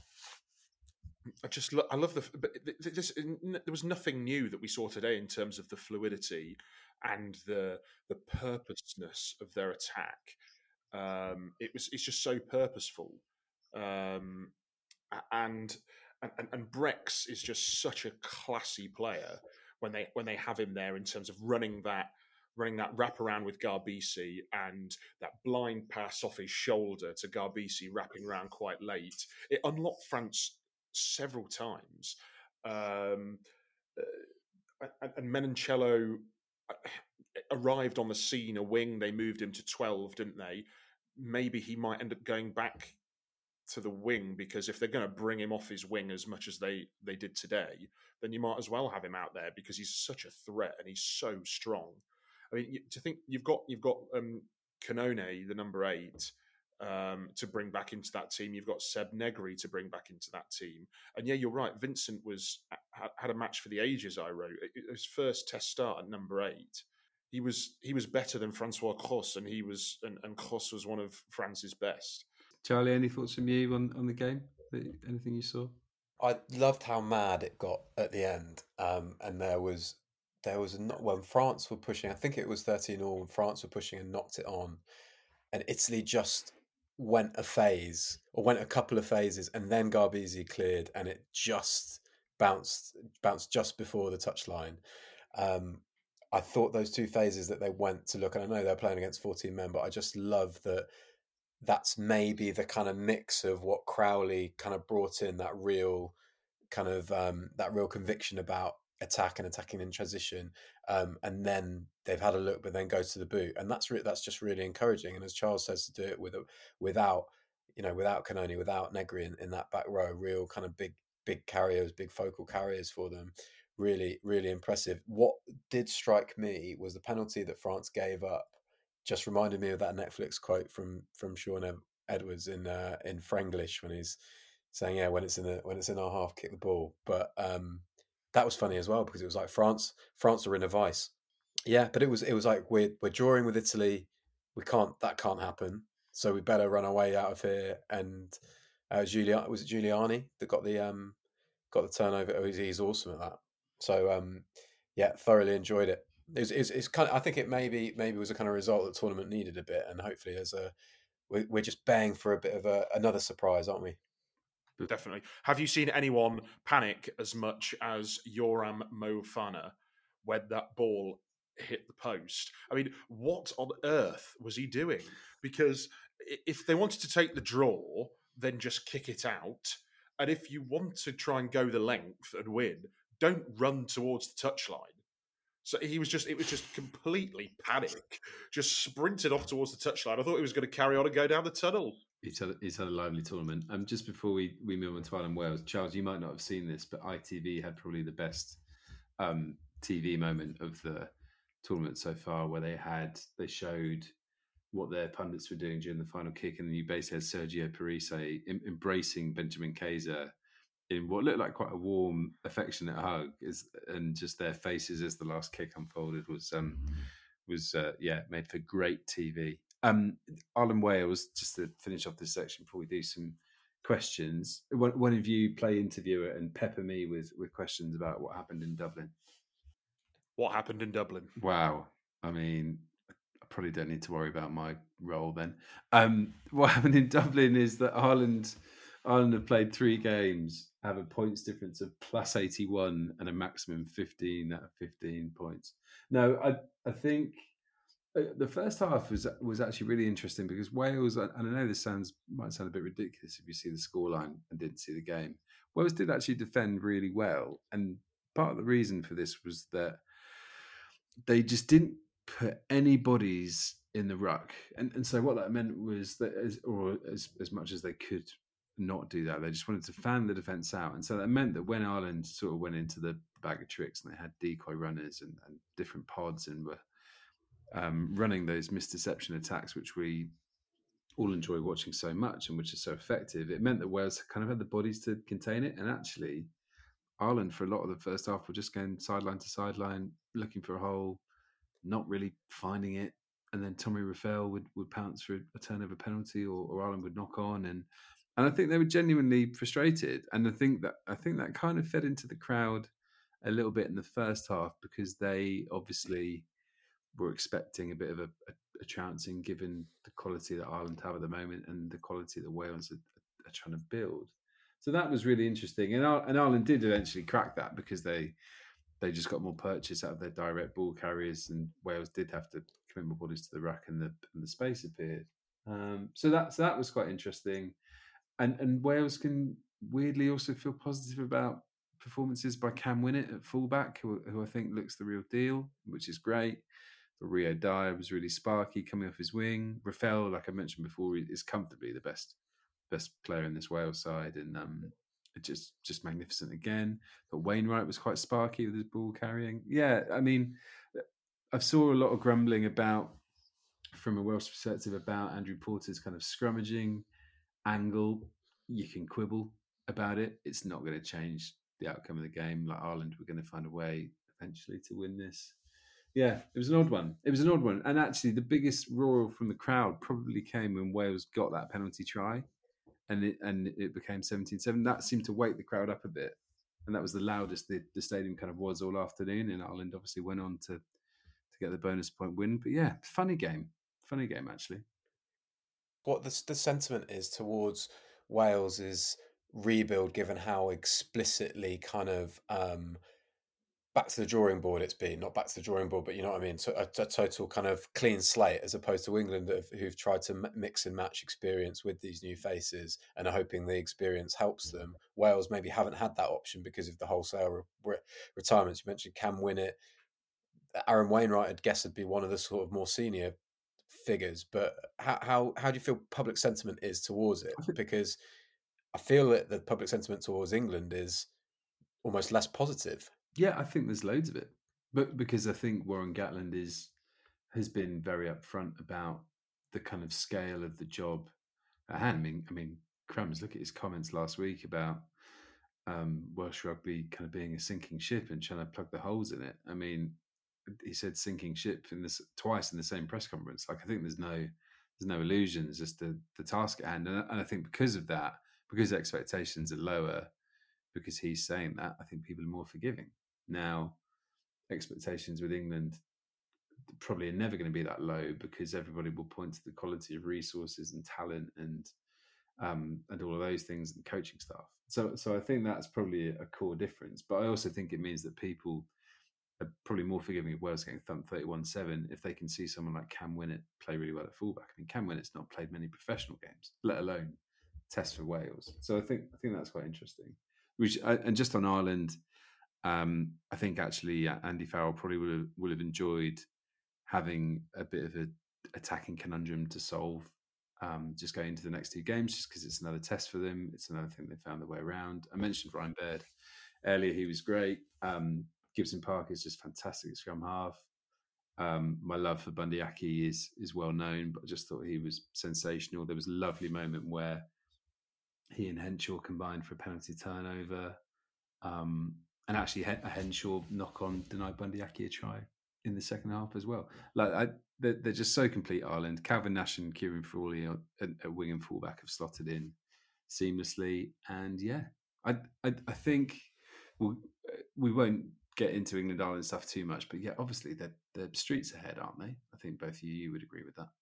Speaker 6: I just lo- I love the but this, there was nothing new that we saw today in terms of the fluidity and the the purposeness of their attack. Um, it was it's just so purposeful, um, and, and and Brex is just such a classy player when they when they have him there in terms of running that running that wrap around with Garbisi and that blind pass off his shoulder to Garbisi wrapping around quite late. It unlocked France several times, um, uh, and, and Menoncello arrived on the scene a wing. They moved him to twelve, didn't they? Maybe he might end up going back to the wing, because if they're going to bring him off his wing as much as they they did today, then you might as well have him out there, because he's such a threat and he's so strong. I mean, to think you've got you've got um, Canone, the number eight, Um, to bring back into that team. You've got Seb Negri to bring back into that team. And yeah, you're right. Vincent was had a match for the ages, I wrote. His first test start at number eight. He was he was better than Francois Cross, and he was and, and Cross was one of France's best.
Speaker 4: Charlie, any thoughts from you on, on the game? Anything you saw?
Speaker 5: I loved how mad it got at the end. Um, and there was there was not when France were pushing, I think it was thirteen all, when France were pushing and knocked it on. And Italy just went a phase or went a couple of phases, and then Garbisi cleared and it just bounced bounced just before the touchline. Um, I thought those two phases that they went to look, and I know they're playing against fourteen men, but I just love that that's maybe the kind of mix of what Crowley kind of brought in, that real kind of um, that real conviction about attack and attacking in transition, um, and then they've had a look, but then go to the boot, and that's re- that's just really encouraging. And as Charles says, to do it with a, without you know, without Cannoni, without Negri in, in that back row, real kind of big, big carriers, big focal carriers for them. Really, really impressive. What did strike me was the penalty that France gave up. Just reminded me of that Netflix quote from from Sean Edwards in uh, in Franglish when he's saying, "Yeah, when it's in the when it's in our half, kick the ball." But um, that was funny as well because it was like France France are in a vice. Yeah, but it was it was like we're we're drawing with Italy. We can't that can't happen. So we better run our way out of here. And uh, Giuliani was it Giuliani that got the um got the turnover? Oh, he's, he's awesome at that. So um yeah, thoroughly enjoyed it. It's, it's, it's kind of, I think it maybe maybe was a kind of result that the tournament needed a bit, and hopefully as a we're, we're just baying for a bit of a, another surprise, aren't we?
Speaker 6: Definitely. Have you seen anyone panic as much as Yoram Moefana when that ball hit the post? I mean, what on earth was he doing? Because if they wanted to take the draw, then just kick it out. And if you want to try and go the length and win, don't run towards the touchline. So he was just, it was just completely panic, just sprinted off towards the touchline. I thought he was going to carry on and go down the tunnel.
Speaker 4: It's had, it's had a lively tournament. Um, just before we, we move on to Ireland Wales, Charles, you might not have seen this, but I T V had probably the best um, T V moment of the tournament so far, where they had they showed what their pundits were doing during the final kick, and then you basically had Sergio Parise em- embracing Benjamin Kayser in what looked like quite a warm, affectionate hug, is and just their faces as the last kick unfolded was um, was uh, yeah made for great T V. Um, Ireland Wales, just to finish off this section before we do some questions. One, one of you play interviewer and pepper me with with questions about what happened in Dublin.
Speaker 6: What happened in Dublin?
Speaker 4: Wow, I mean, I probably don't need to worry about my role then. Um, what happened in Dublin is that Ireland. Ireland have played three games, have a points difference of plus eighty-one and a maximum fifteen out of fifteen points. No, I I think the first half was was actually really interesting because Wales, and I know this sounds might sound a bit ridiculous if you see the scoreline and didn't see the game. Wales did actually defend really well, and part of the reason for this was that they just didn't put any bodies in the ruck, and and so what that meant was that, as, or as as much as they could not do that, they just wanted to fan the defence out, and so that meant that when Ireland sort of went into the bag of tricks and they had decoy runners and, and different pods and were um, running those misdeception attacks, which we all enjoy watching so much and which is so effective, it meant that Wales kind of had the bodies to contain it. And actually, Ireland for a lot of the first half were just going sideline to sideline, looking for a hole, not really finding it. And then Tommy Rafael would, would pounce for a turnover penalty, or, or Ireland would knock on, and and I think they were genuinely frustrated. And I think that I think that kind of fed into the crowd a little bit in the first half, because they obviously were expecting a bit of a, a, a trouncing given the quality that Ireland have at the moment and the quality that Wales are, are trying to build. So that was really interesting, and, and Ireland did eventually crack that because they. They just got more purchase out of their direct ball carriers, and Wales did have to commit more bodies to the ruck, and the and the space appeared. Um, so that so that was quite interesting, and and Wales can weirdly also feel positive about performances by Cam Winnett at fullback, who, who I think looks the real deal, which is great. The Rio Dyer was really sparky coming off his wing. Rafael, like I mentioned before, is comfortably the best best player in this Wales side, and um, just just magnificent again. But Wainwright was quite sparky with his ball carrying. Yeah, I mean, I saw a lot of grumbling about, from a Welsh perspective, about Andrew Porter's kind of scrummaging angle. You can quibble about it. It's not going to change the outcome of the game. Like Ireland, we're going to find a way eventually to win this. Yeah, it was an odd one. It was an odd one. And actually, the biggest roar from the crowd probably came when Wales got that penalty try. And it and it became seventeen seven. That seemed to wake the crowd up a bit. And that was the loudest the, the stadium kind of was all afternoon. And Ireland obviously went on to, to get the bonus point win. But yeah, funny game. Funny game, actually.
Speaker 5: What the, the sentiment is towards Wales's rebuild, given how explicitly kind of um, back to the drawing board it's been, not back to the drawing board, but you know what I mean? So a, a total kind of clean slate, as opposed to England have, who've tried to mix and match experience with these new faces and are hoping the experience helps them. Wales maybe haven't had that option because of the wholesale re- retirements. You mentioned Cam Winnett. Aaron Wainwright, I'd guess, would be one of the sort of more senior figures, but how how how do you feel public sentiment is towards it? Because I feel that the public sentiment towards England is almost less positive.
Speaker 4: Yeah, I think there's loads of it, but because I think Warren Gatland is has been very upfront about the kind of scale of the job at hand. I mean, I mean, crumbs. Look at his comments last week about um, Welsh rugby kind of being a sinking ship and trying to plug the holes in it. I mean, he said sinking ship in this twice in the same press conference. Like, I think there's no there's no illusions, just the the task at hand, and, and I think because of that, because expectations are lower, because he's saying that, I think people are more forgiving now. Expectations with England probably are never going to be that low because everybody will point to the quality of resources and talent and um, and all of those things and coaching staff. So, so I think that's probably a core difference. But I also think it means that people are probably more forgiving of Wales getting thumped thirty-one seven if they can see someone like Cam Winnett play really well at fullback. I mean, Cam Winnett's not played many professional games, let alone Test for Wales. So I think I think that's quite interesting. Which and just on Ireland, um, I think actually Andy Farrell probably would have, would have enjoyed having a bit of a attacking conundrum to solve, um, just going into the next two games, just because it's another test for them. It's another thing they found their way around. I mentioned Ryan Baird earlier; he was great. Um, Gibson Park is just fantastic at scrum half. Um, my love for Bundy Aki is is well known, but I just thought he was sensational. There was a lovely moment where he and Henshaw combined for a penalty turnover, um, and actually a Henshaw knock on denied Bundy Aki a try in the second half as well. Like I, they're, they're just so complete. Ireland, Calvin Nash and Kieran Frawley at, at wing and fullback have slotted in seamlessly, and yeah, I I, I think we'll, we won't get into England Ireland stuff too much, but yeah, obviously they're they're streets ahead, aren't they? I think both of you, you would agree with that.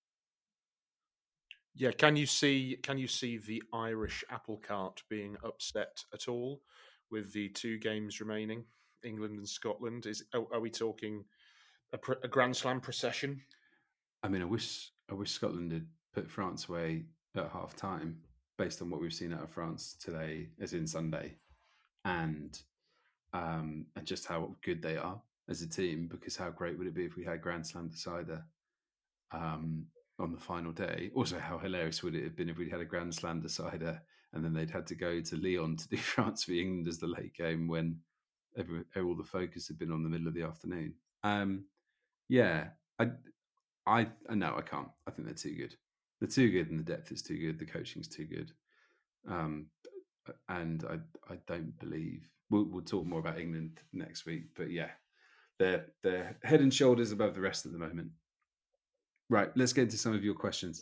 Speaker 6: Yeah, can you see can you see the Irish apple cart being upset at all with the two games remaining, England and Scotland? Is are, are we talking a, a Grand Slam procession?
Speaker 4: I mean, I wish I wish Scotland had put France away at half time based on what we've seen out of France today, as in Sunday, and um, and just how good they are as a team. Because how great would it be if we had Grand Slam decider um, on the final day? Also, how hilarious would it have been if we'd had a Grand Slam decider and then they'd had to go to Lyon to do France v England as the late game when every, all the focus had been on the middle of the afternoon. Um, yeah, I, I, I no, I can't. I think they're too good. They're too good, and the depth is too good. The coaching's too good, um, and I, I don't believe we'll, we'll talk more about England next week. But yeah, they're they're head and shoulders above the rest at the moment. Right, let's get into some of your questions.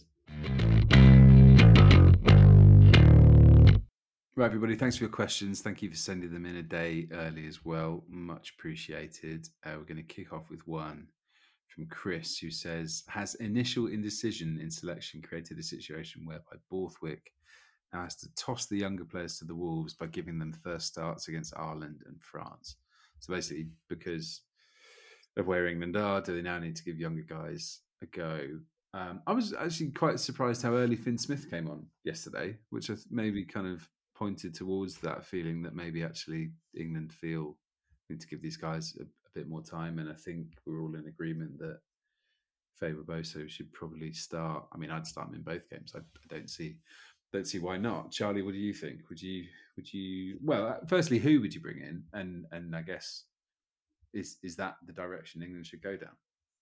Speaker 4: Right, everybody, thanks for your questions. Thank you for sending them in a day early as well. Much appreciated. Uh, we're going to kick off with one from Chris, who says, has initial indecision in selection created a situation whereby Borthwick now has to toss the younger players to the Wolves by giving them first starts against Ireland and France? So basically, because of where England are, do they now need to give younger guys a go? Um, I was actually quite surprised how early Finn Smith came on yesterday, which maybe kind of pointed towards that feeling that maybe actually England feel need to give these guys a, a bit more time. And I think we're all in agreement that Faye Boso should probably start. I mean, I'd start him in both games. I, I don't see don't see why not. Charlie, what do you think? Would you would you well, firstly, who would you bring in? And and I guess is is that the direction England should go down?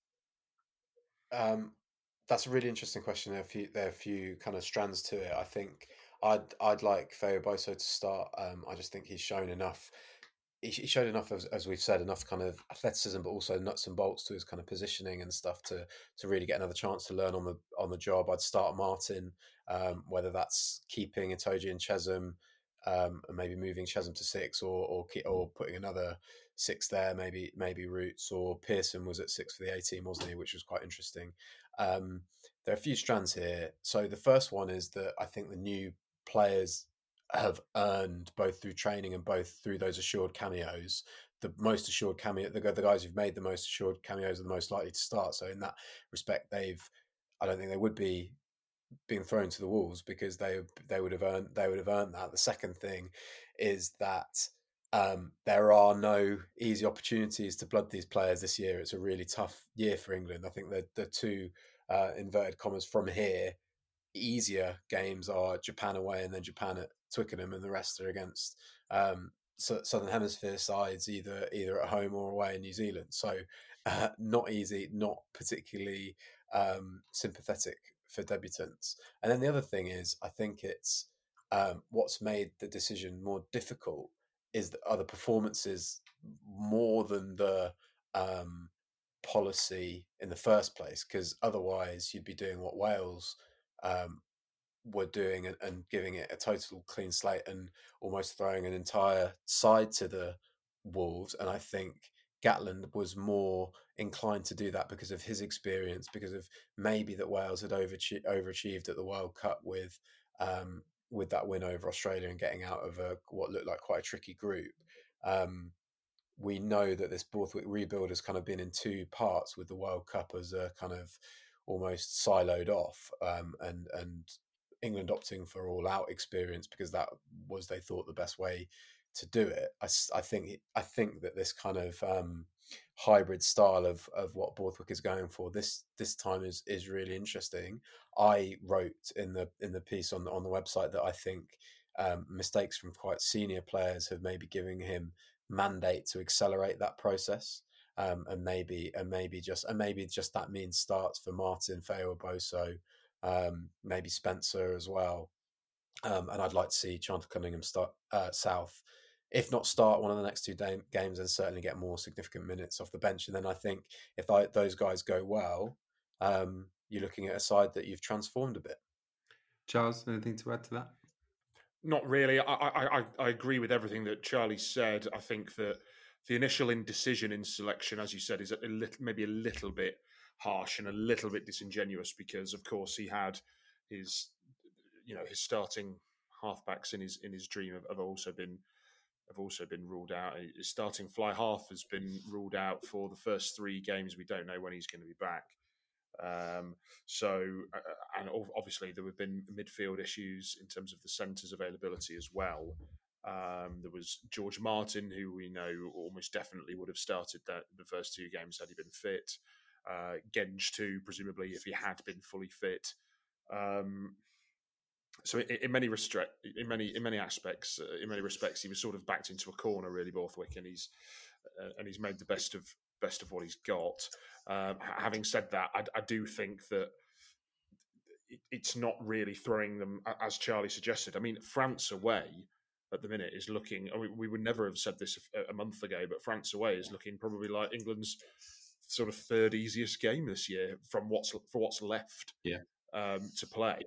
Speaker 5: Um, that's a really interesting question. There are a few, there are a few kind of strands to it. I think I'd I'd like Faye Boso to start. Um, I just think he's shown enough. He, he showed enough, as, as we've said, enough kind of athleticism, but also nuts and bolts to his kind of positioning and stuff to to really get another chance to learn on the on the job. I'd start Martin, um, whether that's keeping Itoje and Chesham, um, and maybe moving Chesham to six, or or or putting another six there, maybe maybe Roots, or Pearson was at six for the A team, wasn't he? Which was quite interesting. Um, there are a few strands here. So the first one is that I think the new players have earned, both through training and both through those assured cameos, the most assured cameo. The, the guys who've made the most assured cameos are the most likely to start. So in that respect, they've. I don't think they would be being thrown to the wolves because they they would have earned they would have earned that. The second thing is that Um, there are no easy opportunities to blood these players this year. It's a really tough year for England. I think the the two uh, inverted commas from here easier games are Japan away and then Japan at Twickenham, and the rest are against um, so, Southern Hemisphere sides either either at home or away in New Zealand. So uh, not easy, not particularly um, sympathetic for debutants. And then the other thing is, I think it's um, what's made the decision more difficult is the other performances more than the um, policy in the first place, because otherwise you'd be doing what Wales um, were doing and, and giving it a total clean slate and almost throwing an entire side to the wolves. And I think Gatland was more inclined to do that because of his experience, because of maybe that Wales had overachieved, overachieved at the World Cup with um, with that win over Australia and getting out of a, what looked like quite a tricky group. Um, we know that this Borthwick rebuild has kind of been in two parts, with the World Cup as a kind of almost siloed off, um, and and England opting for all out experience because that was, they thought, the best way to do it. I, I think I think that this kind of um, hybrid style of of what Borthwick is going for this this time is is really interesting. I wrote in the in the piece on the, on the website that I think um, mistakes from quite senior players have maybe given him mandate to accelerate that process, um, and maybe and maybe just and maybe just that means starts for Martin, Feo-Oboso, um, maybe Spencer as well. Um, and I'd like to see Chantal Cunningham start uh, South, if not start one of the next two da- games, and certainly get more significant minutes off the bench. And then I think if I, those guys go well, um, you're looking at a side that you've transformed a bit.
Speaker 4: Charles, anything to add to that?
Speaker 6: Not really. I, I, I, I agree with everything that Charlie said. I think that the initial indecision in selection, as you said, is a little, maybe a little bit harsh and a little bit disingenuous, because, of course, he had his, you know, his starting halfbacks in his in his dream have, have also been have also been ruled out. His starting fly half has been ruled out for the first three games. We don't know when he's going to be back. Um, so, uh, and obviously there have been midfield issues in terms of the centres availability as well. Um, there was George Martin, who we know almost definitely would have started that, the first two games had he been fit. Uh, Genge too, presumably, if he had been fully fit. Um, so, in, in many restrict, in many in many aspects, uh, in many respects, he was sort of backed into a corner, really, Borthwick, and he's uh, and he's made the best of best of what he's got. Um, having said that, I, I do think that it, it's not really throwing them, as Charlie suggested. I mean, France away at the minute is looking, I mean, we would never have said this a, a month ago, but France away is looking probably like England's sort of third easiest game this year from what's for what's left
Speaker 4: yeah.
Speaker 6: um, to play,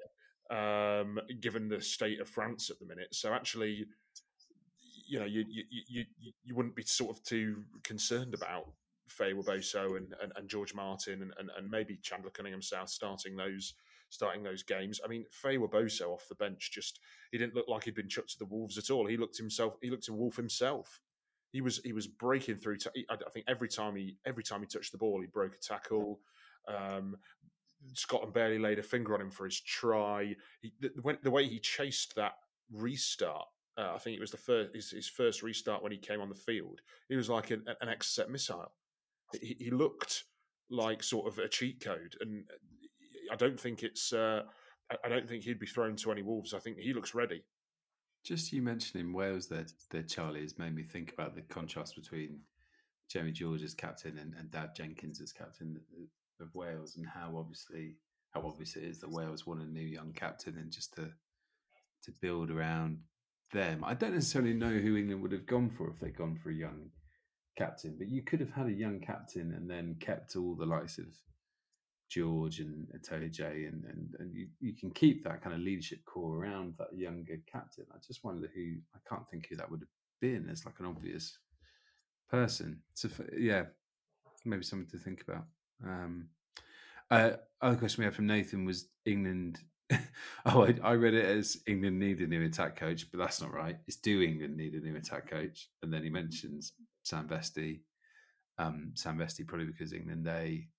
Speaker 6: um, given the state of France at the minute. So actually, you know, you you you, you wouldn't be sort of too concerned about Feo-Oboso and, and, and George Martin and, and, and maybe Chandler Cunningham South starting those starting those games. I mean, Feo-Oboso off the bench, just he didn't look like he'd been chucked to the wolves at all. He looked himself. He looked a wolf himself. He was he was breaking through. T- I think every time he every time he touched the ball, he broke a tackle. Um, Scotland barely laid a finger on him for his try. He, the, the way he chased that restart. Uh, I think it was the first his, his first restart when he came on the field. He was like an, an Exocet missile. He, he looked like sort of a cheat code, and I don't think it's. Uh, I don't think he'd be thrown to any wolves. I think he looks ready.
Speaker 4: Just you mentioning Wales there, there, Charlie, has made me think about the contrast between Jamie George as captain and, and Dad Jenkins as captain of Wales, and how obviously how obvious it is that Wales want a new young captain, and just to to build around them. I don't necessarily know who England would have gone for if they'd gone for a young captain, but you could have had a young captain and then kept all the likes of George and Itoje, and and, and you, you can keep that kind of leadership core around that younger captain. I just wonder who, I can't think who that would have been as like an obvious person. So yeah, maybe something to think about. Um, uh, other question we had from Nathan was England. oh, I, I read it as England need a new attack coach, but that's not right. It's do England need a new attack coach? And then he mentions Sam Vesti. Um, Sam Vesti probably because England they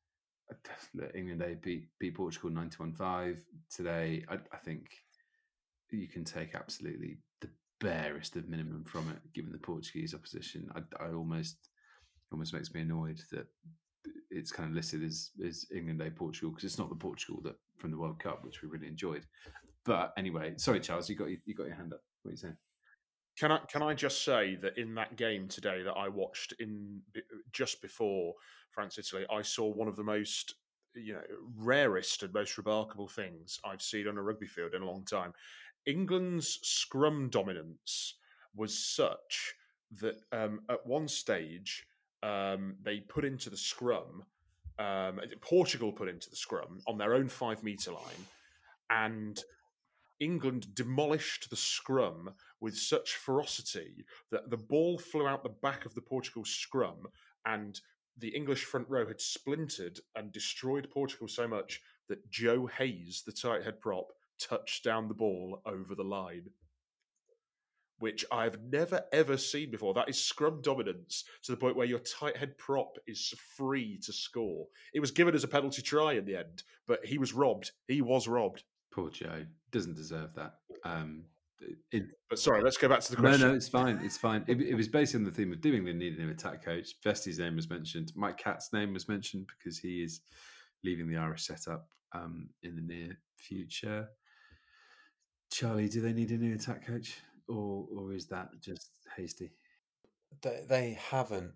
Speaker 4: England they beat beat Portugal ninety-one five today. I, I think you can take absolutely the barest of minimum from it, given the Portuguese opposition. I, I almost almost makes me annoyed that it's kind of listed as, as England A Portugal, because it's not the Portugal that from the World Cup, which we really enjoyed. But anyway, sorry, Charles, you got you got your hand up. What are you saying?
Speaker 6: Can I can I just say that in that game today that I watched in just before France Italy, I saw one of the most you know rarest and most remarkable things I've seen on a rugby field in a long time. England's scrum dominance was such that um, at one stage um, they put into the scrum. Um, Portugal put into the scrum on their own five metre line, and England demolished the scrum with such ferocity that the ball flew out the back of the Portugal scrum, and the English front row had splintered and destroyed Portugal so much that Joe Hayes, the tight head prop, touched down the ball over the line, which I've never ever seen before. That is scrum dominance to the point where your tight head prop is free to score. It was given as a penalty try in the end, but he was robbed. He was robbed.
Speaker 4: Poor Joe. Doesn't deserve that. Um, it,
Speaker 6: but sorry, let's go back to the question.
Speaker 4: No, no, it's fine. It's fine. It, it was based on the theme of doing the needed an attack coach. Vesti's name was mentioned. Mike Catt's name was mentioned because he is leaving the Irish setup um, in the near future. Charlie, do they need a new attack coach, or or is that just hasty?
Speaker 5: They they haven't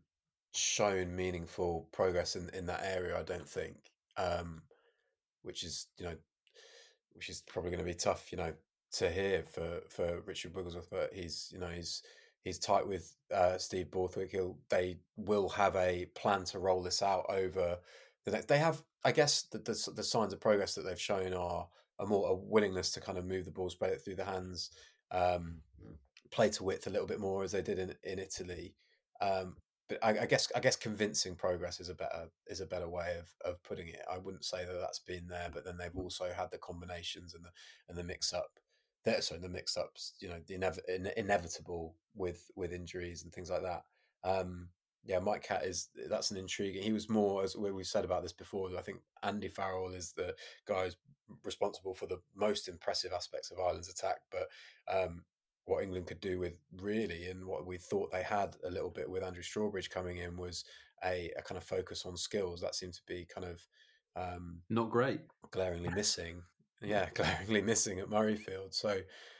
Speaker 5: shown meaningful progress in, in that area, I don't think. Um, which is you know, which is probably going to be tough, you know, to hear for, for Richard Wigglesworth. But he's you know he's he's tight with uh, Steve Borthwick. He'll they will have a plan to roll this out over the next. They have, I guess, the the, the signs of progress that they've shown are. A more a willingness to kind of move the ball, spread it through the hands, um, play to width a little bit more as they did in, in Italy. Um, but I, I guess I guess convincing progress is a better is a better way of, of putting it. I wouldn't say that that's been there, but then they've also had the combinations and the and the mix up. There, sorry, the mix ups. You know, the inev- in, inevitable with with injuries and things like that. Um, yeah, Mike Catt is that's an intriguing. He was more, as we've said about this before. I think Andy Farrell is the guy who's responsible for the most impressive aspects of Ireland's attack, but um, what England could do with really, and what we thought they had a little bit with Andrew Strawbridge coming in, was a, a kind of focus on skills that seemed to be kind of um,
Speaker 4: not great,
Speaker 5: glaringly missing. Yeah, glaringly missing at Murrayfield. So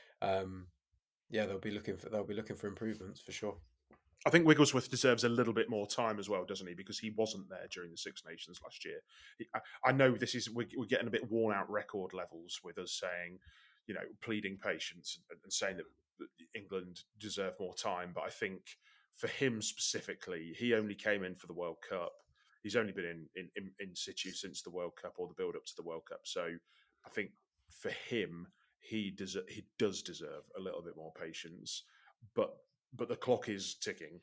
Speaker 5: um, yeah, they'll be looking for they'll be looking for improvements for sure.
Speaker 6: I think Wigglesworth deserves a little bit more time as well, doesn't he? Because he wasn't there during the Six Nations last year. He, I, I know this is we're, we're getting a bit worn out record levels with us saying, you know, pleading patience and, and saying that England deserve more time. But I think for him specifically, he only came in for the World Cup. He's only been in in, in, in situ since the World Cup or the build up to the World Cup. So I think for him, he does he does deserve a little bit more patience, but. But the clock is ticking.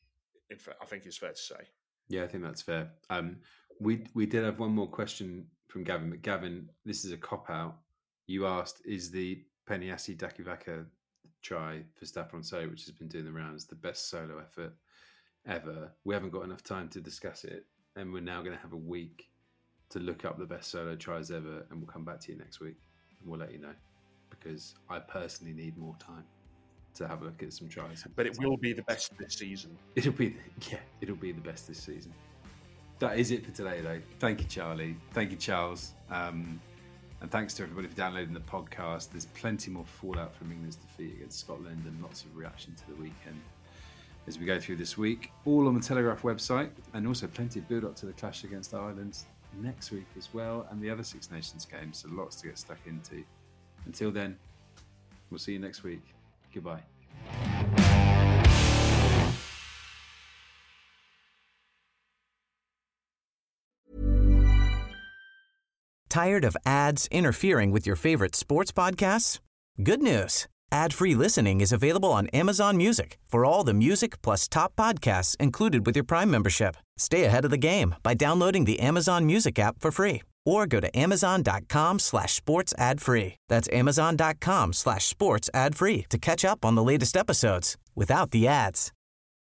Speaker 6: In fact, I think it's fair to say.
Speaker 4: Yeah, I think that's fair. Um, we we did have one more question from Gavin. But Gavin, this is a cop out. You asked, is the Peniassi Dakivaka try for Staffron So, which has been doing the rounds, the best solo effort ever? We haven't got enough time to discuss it, and we're now going to have a week to look up the best solo tries ever, and we'll come back to you next week, and we'll let you know, because I personally need more time to have a look at some tries.
Speaker 6: But it will be the best this season.
Speaker 4: It'll be, yeah, it'll be the best this season. That is it for today, though. Thank you, Charlie. Thank you, Charles. Um, and thanks to everybody for downloading the podcast. There's plenty more fallout from England's defeat against Scotland and lots of reaction to the weekend as we go through this week. All on the Telegraph website, and also plenty of build-up to the clash against Ireland next week as well, and the other Six Nations games. So lots to get stuck into. Until then, we'll see you next week. Goodbye.
Speaker 3: Tired of ads interfering with your favorite sports podcasts? Good news. Ad-free listening is available on Amazon Music for all the music plus top podcasts included with your Prime membership. Stay ahead of the game by downloading the Amazon Music app for free or go to amazon.com slash sports ad free. That's amazon.com slash sports ad free to catch up on the latest episodes without the ads.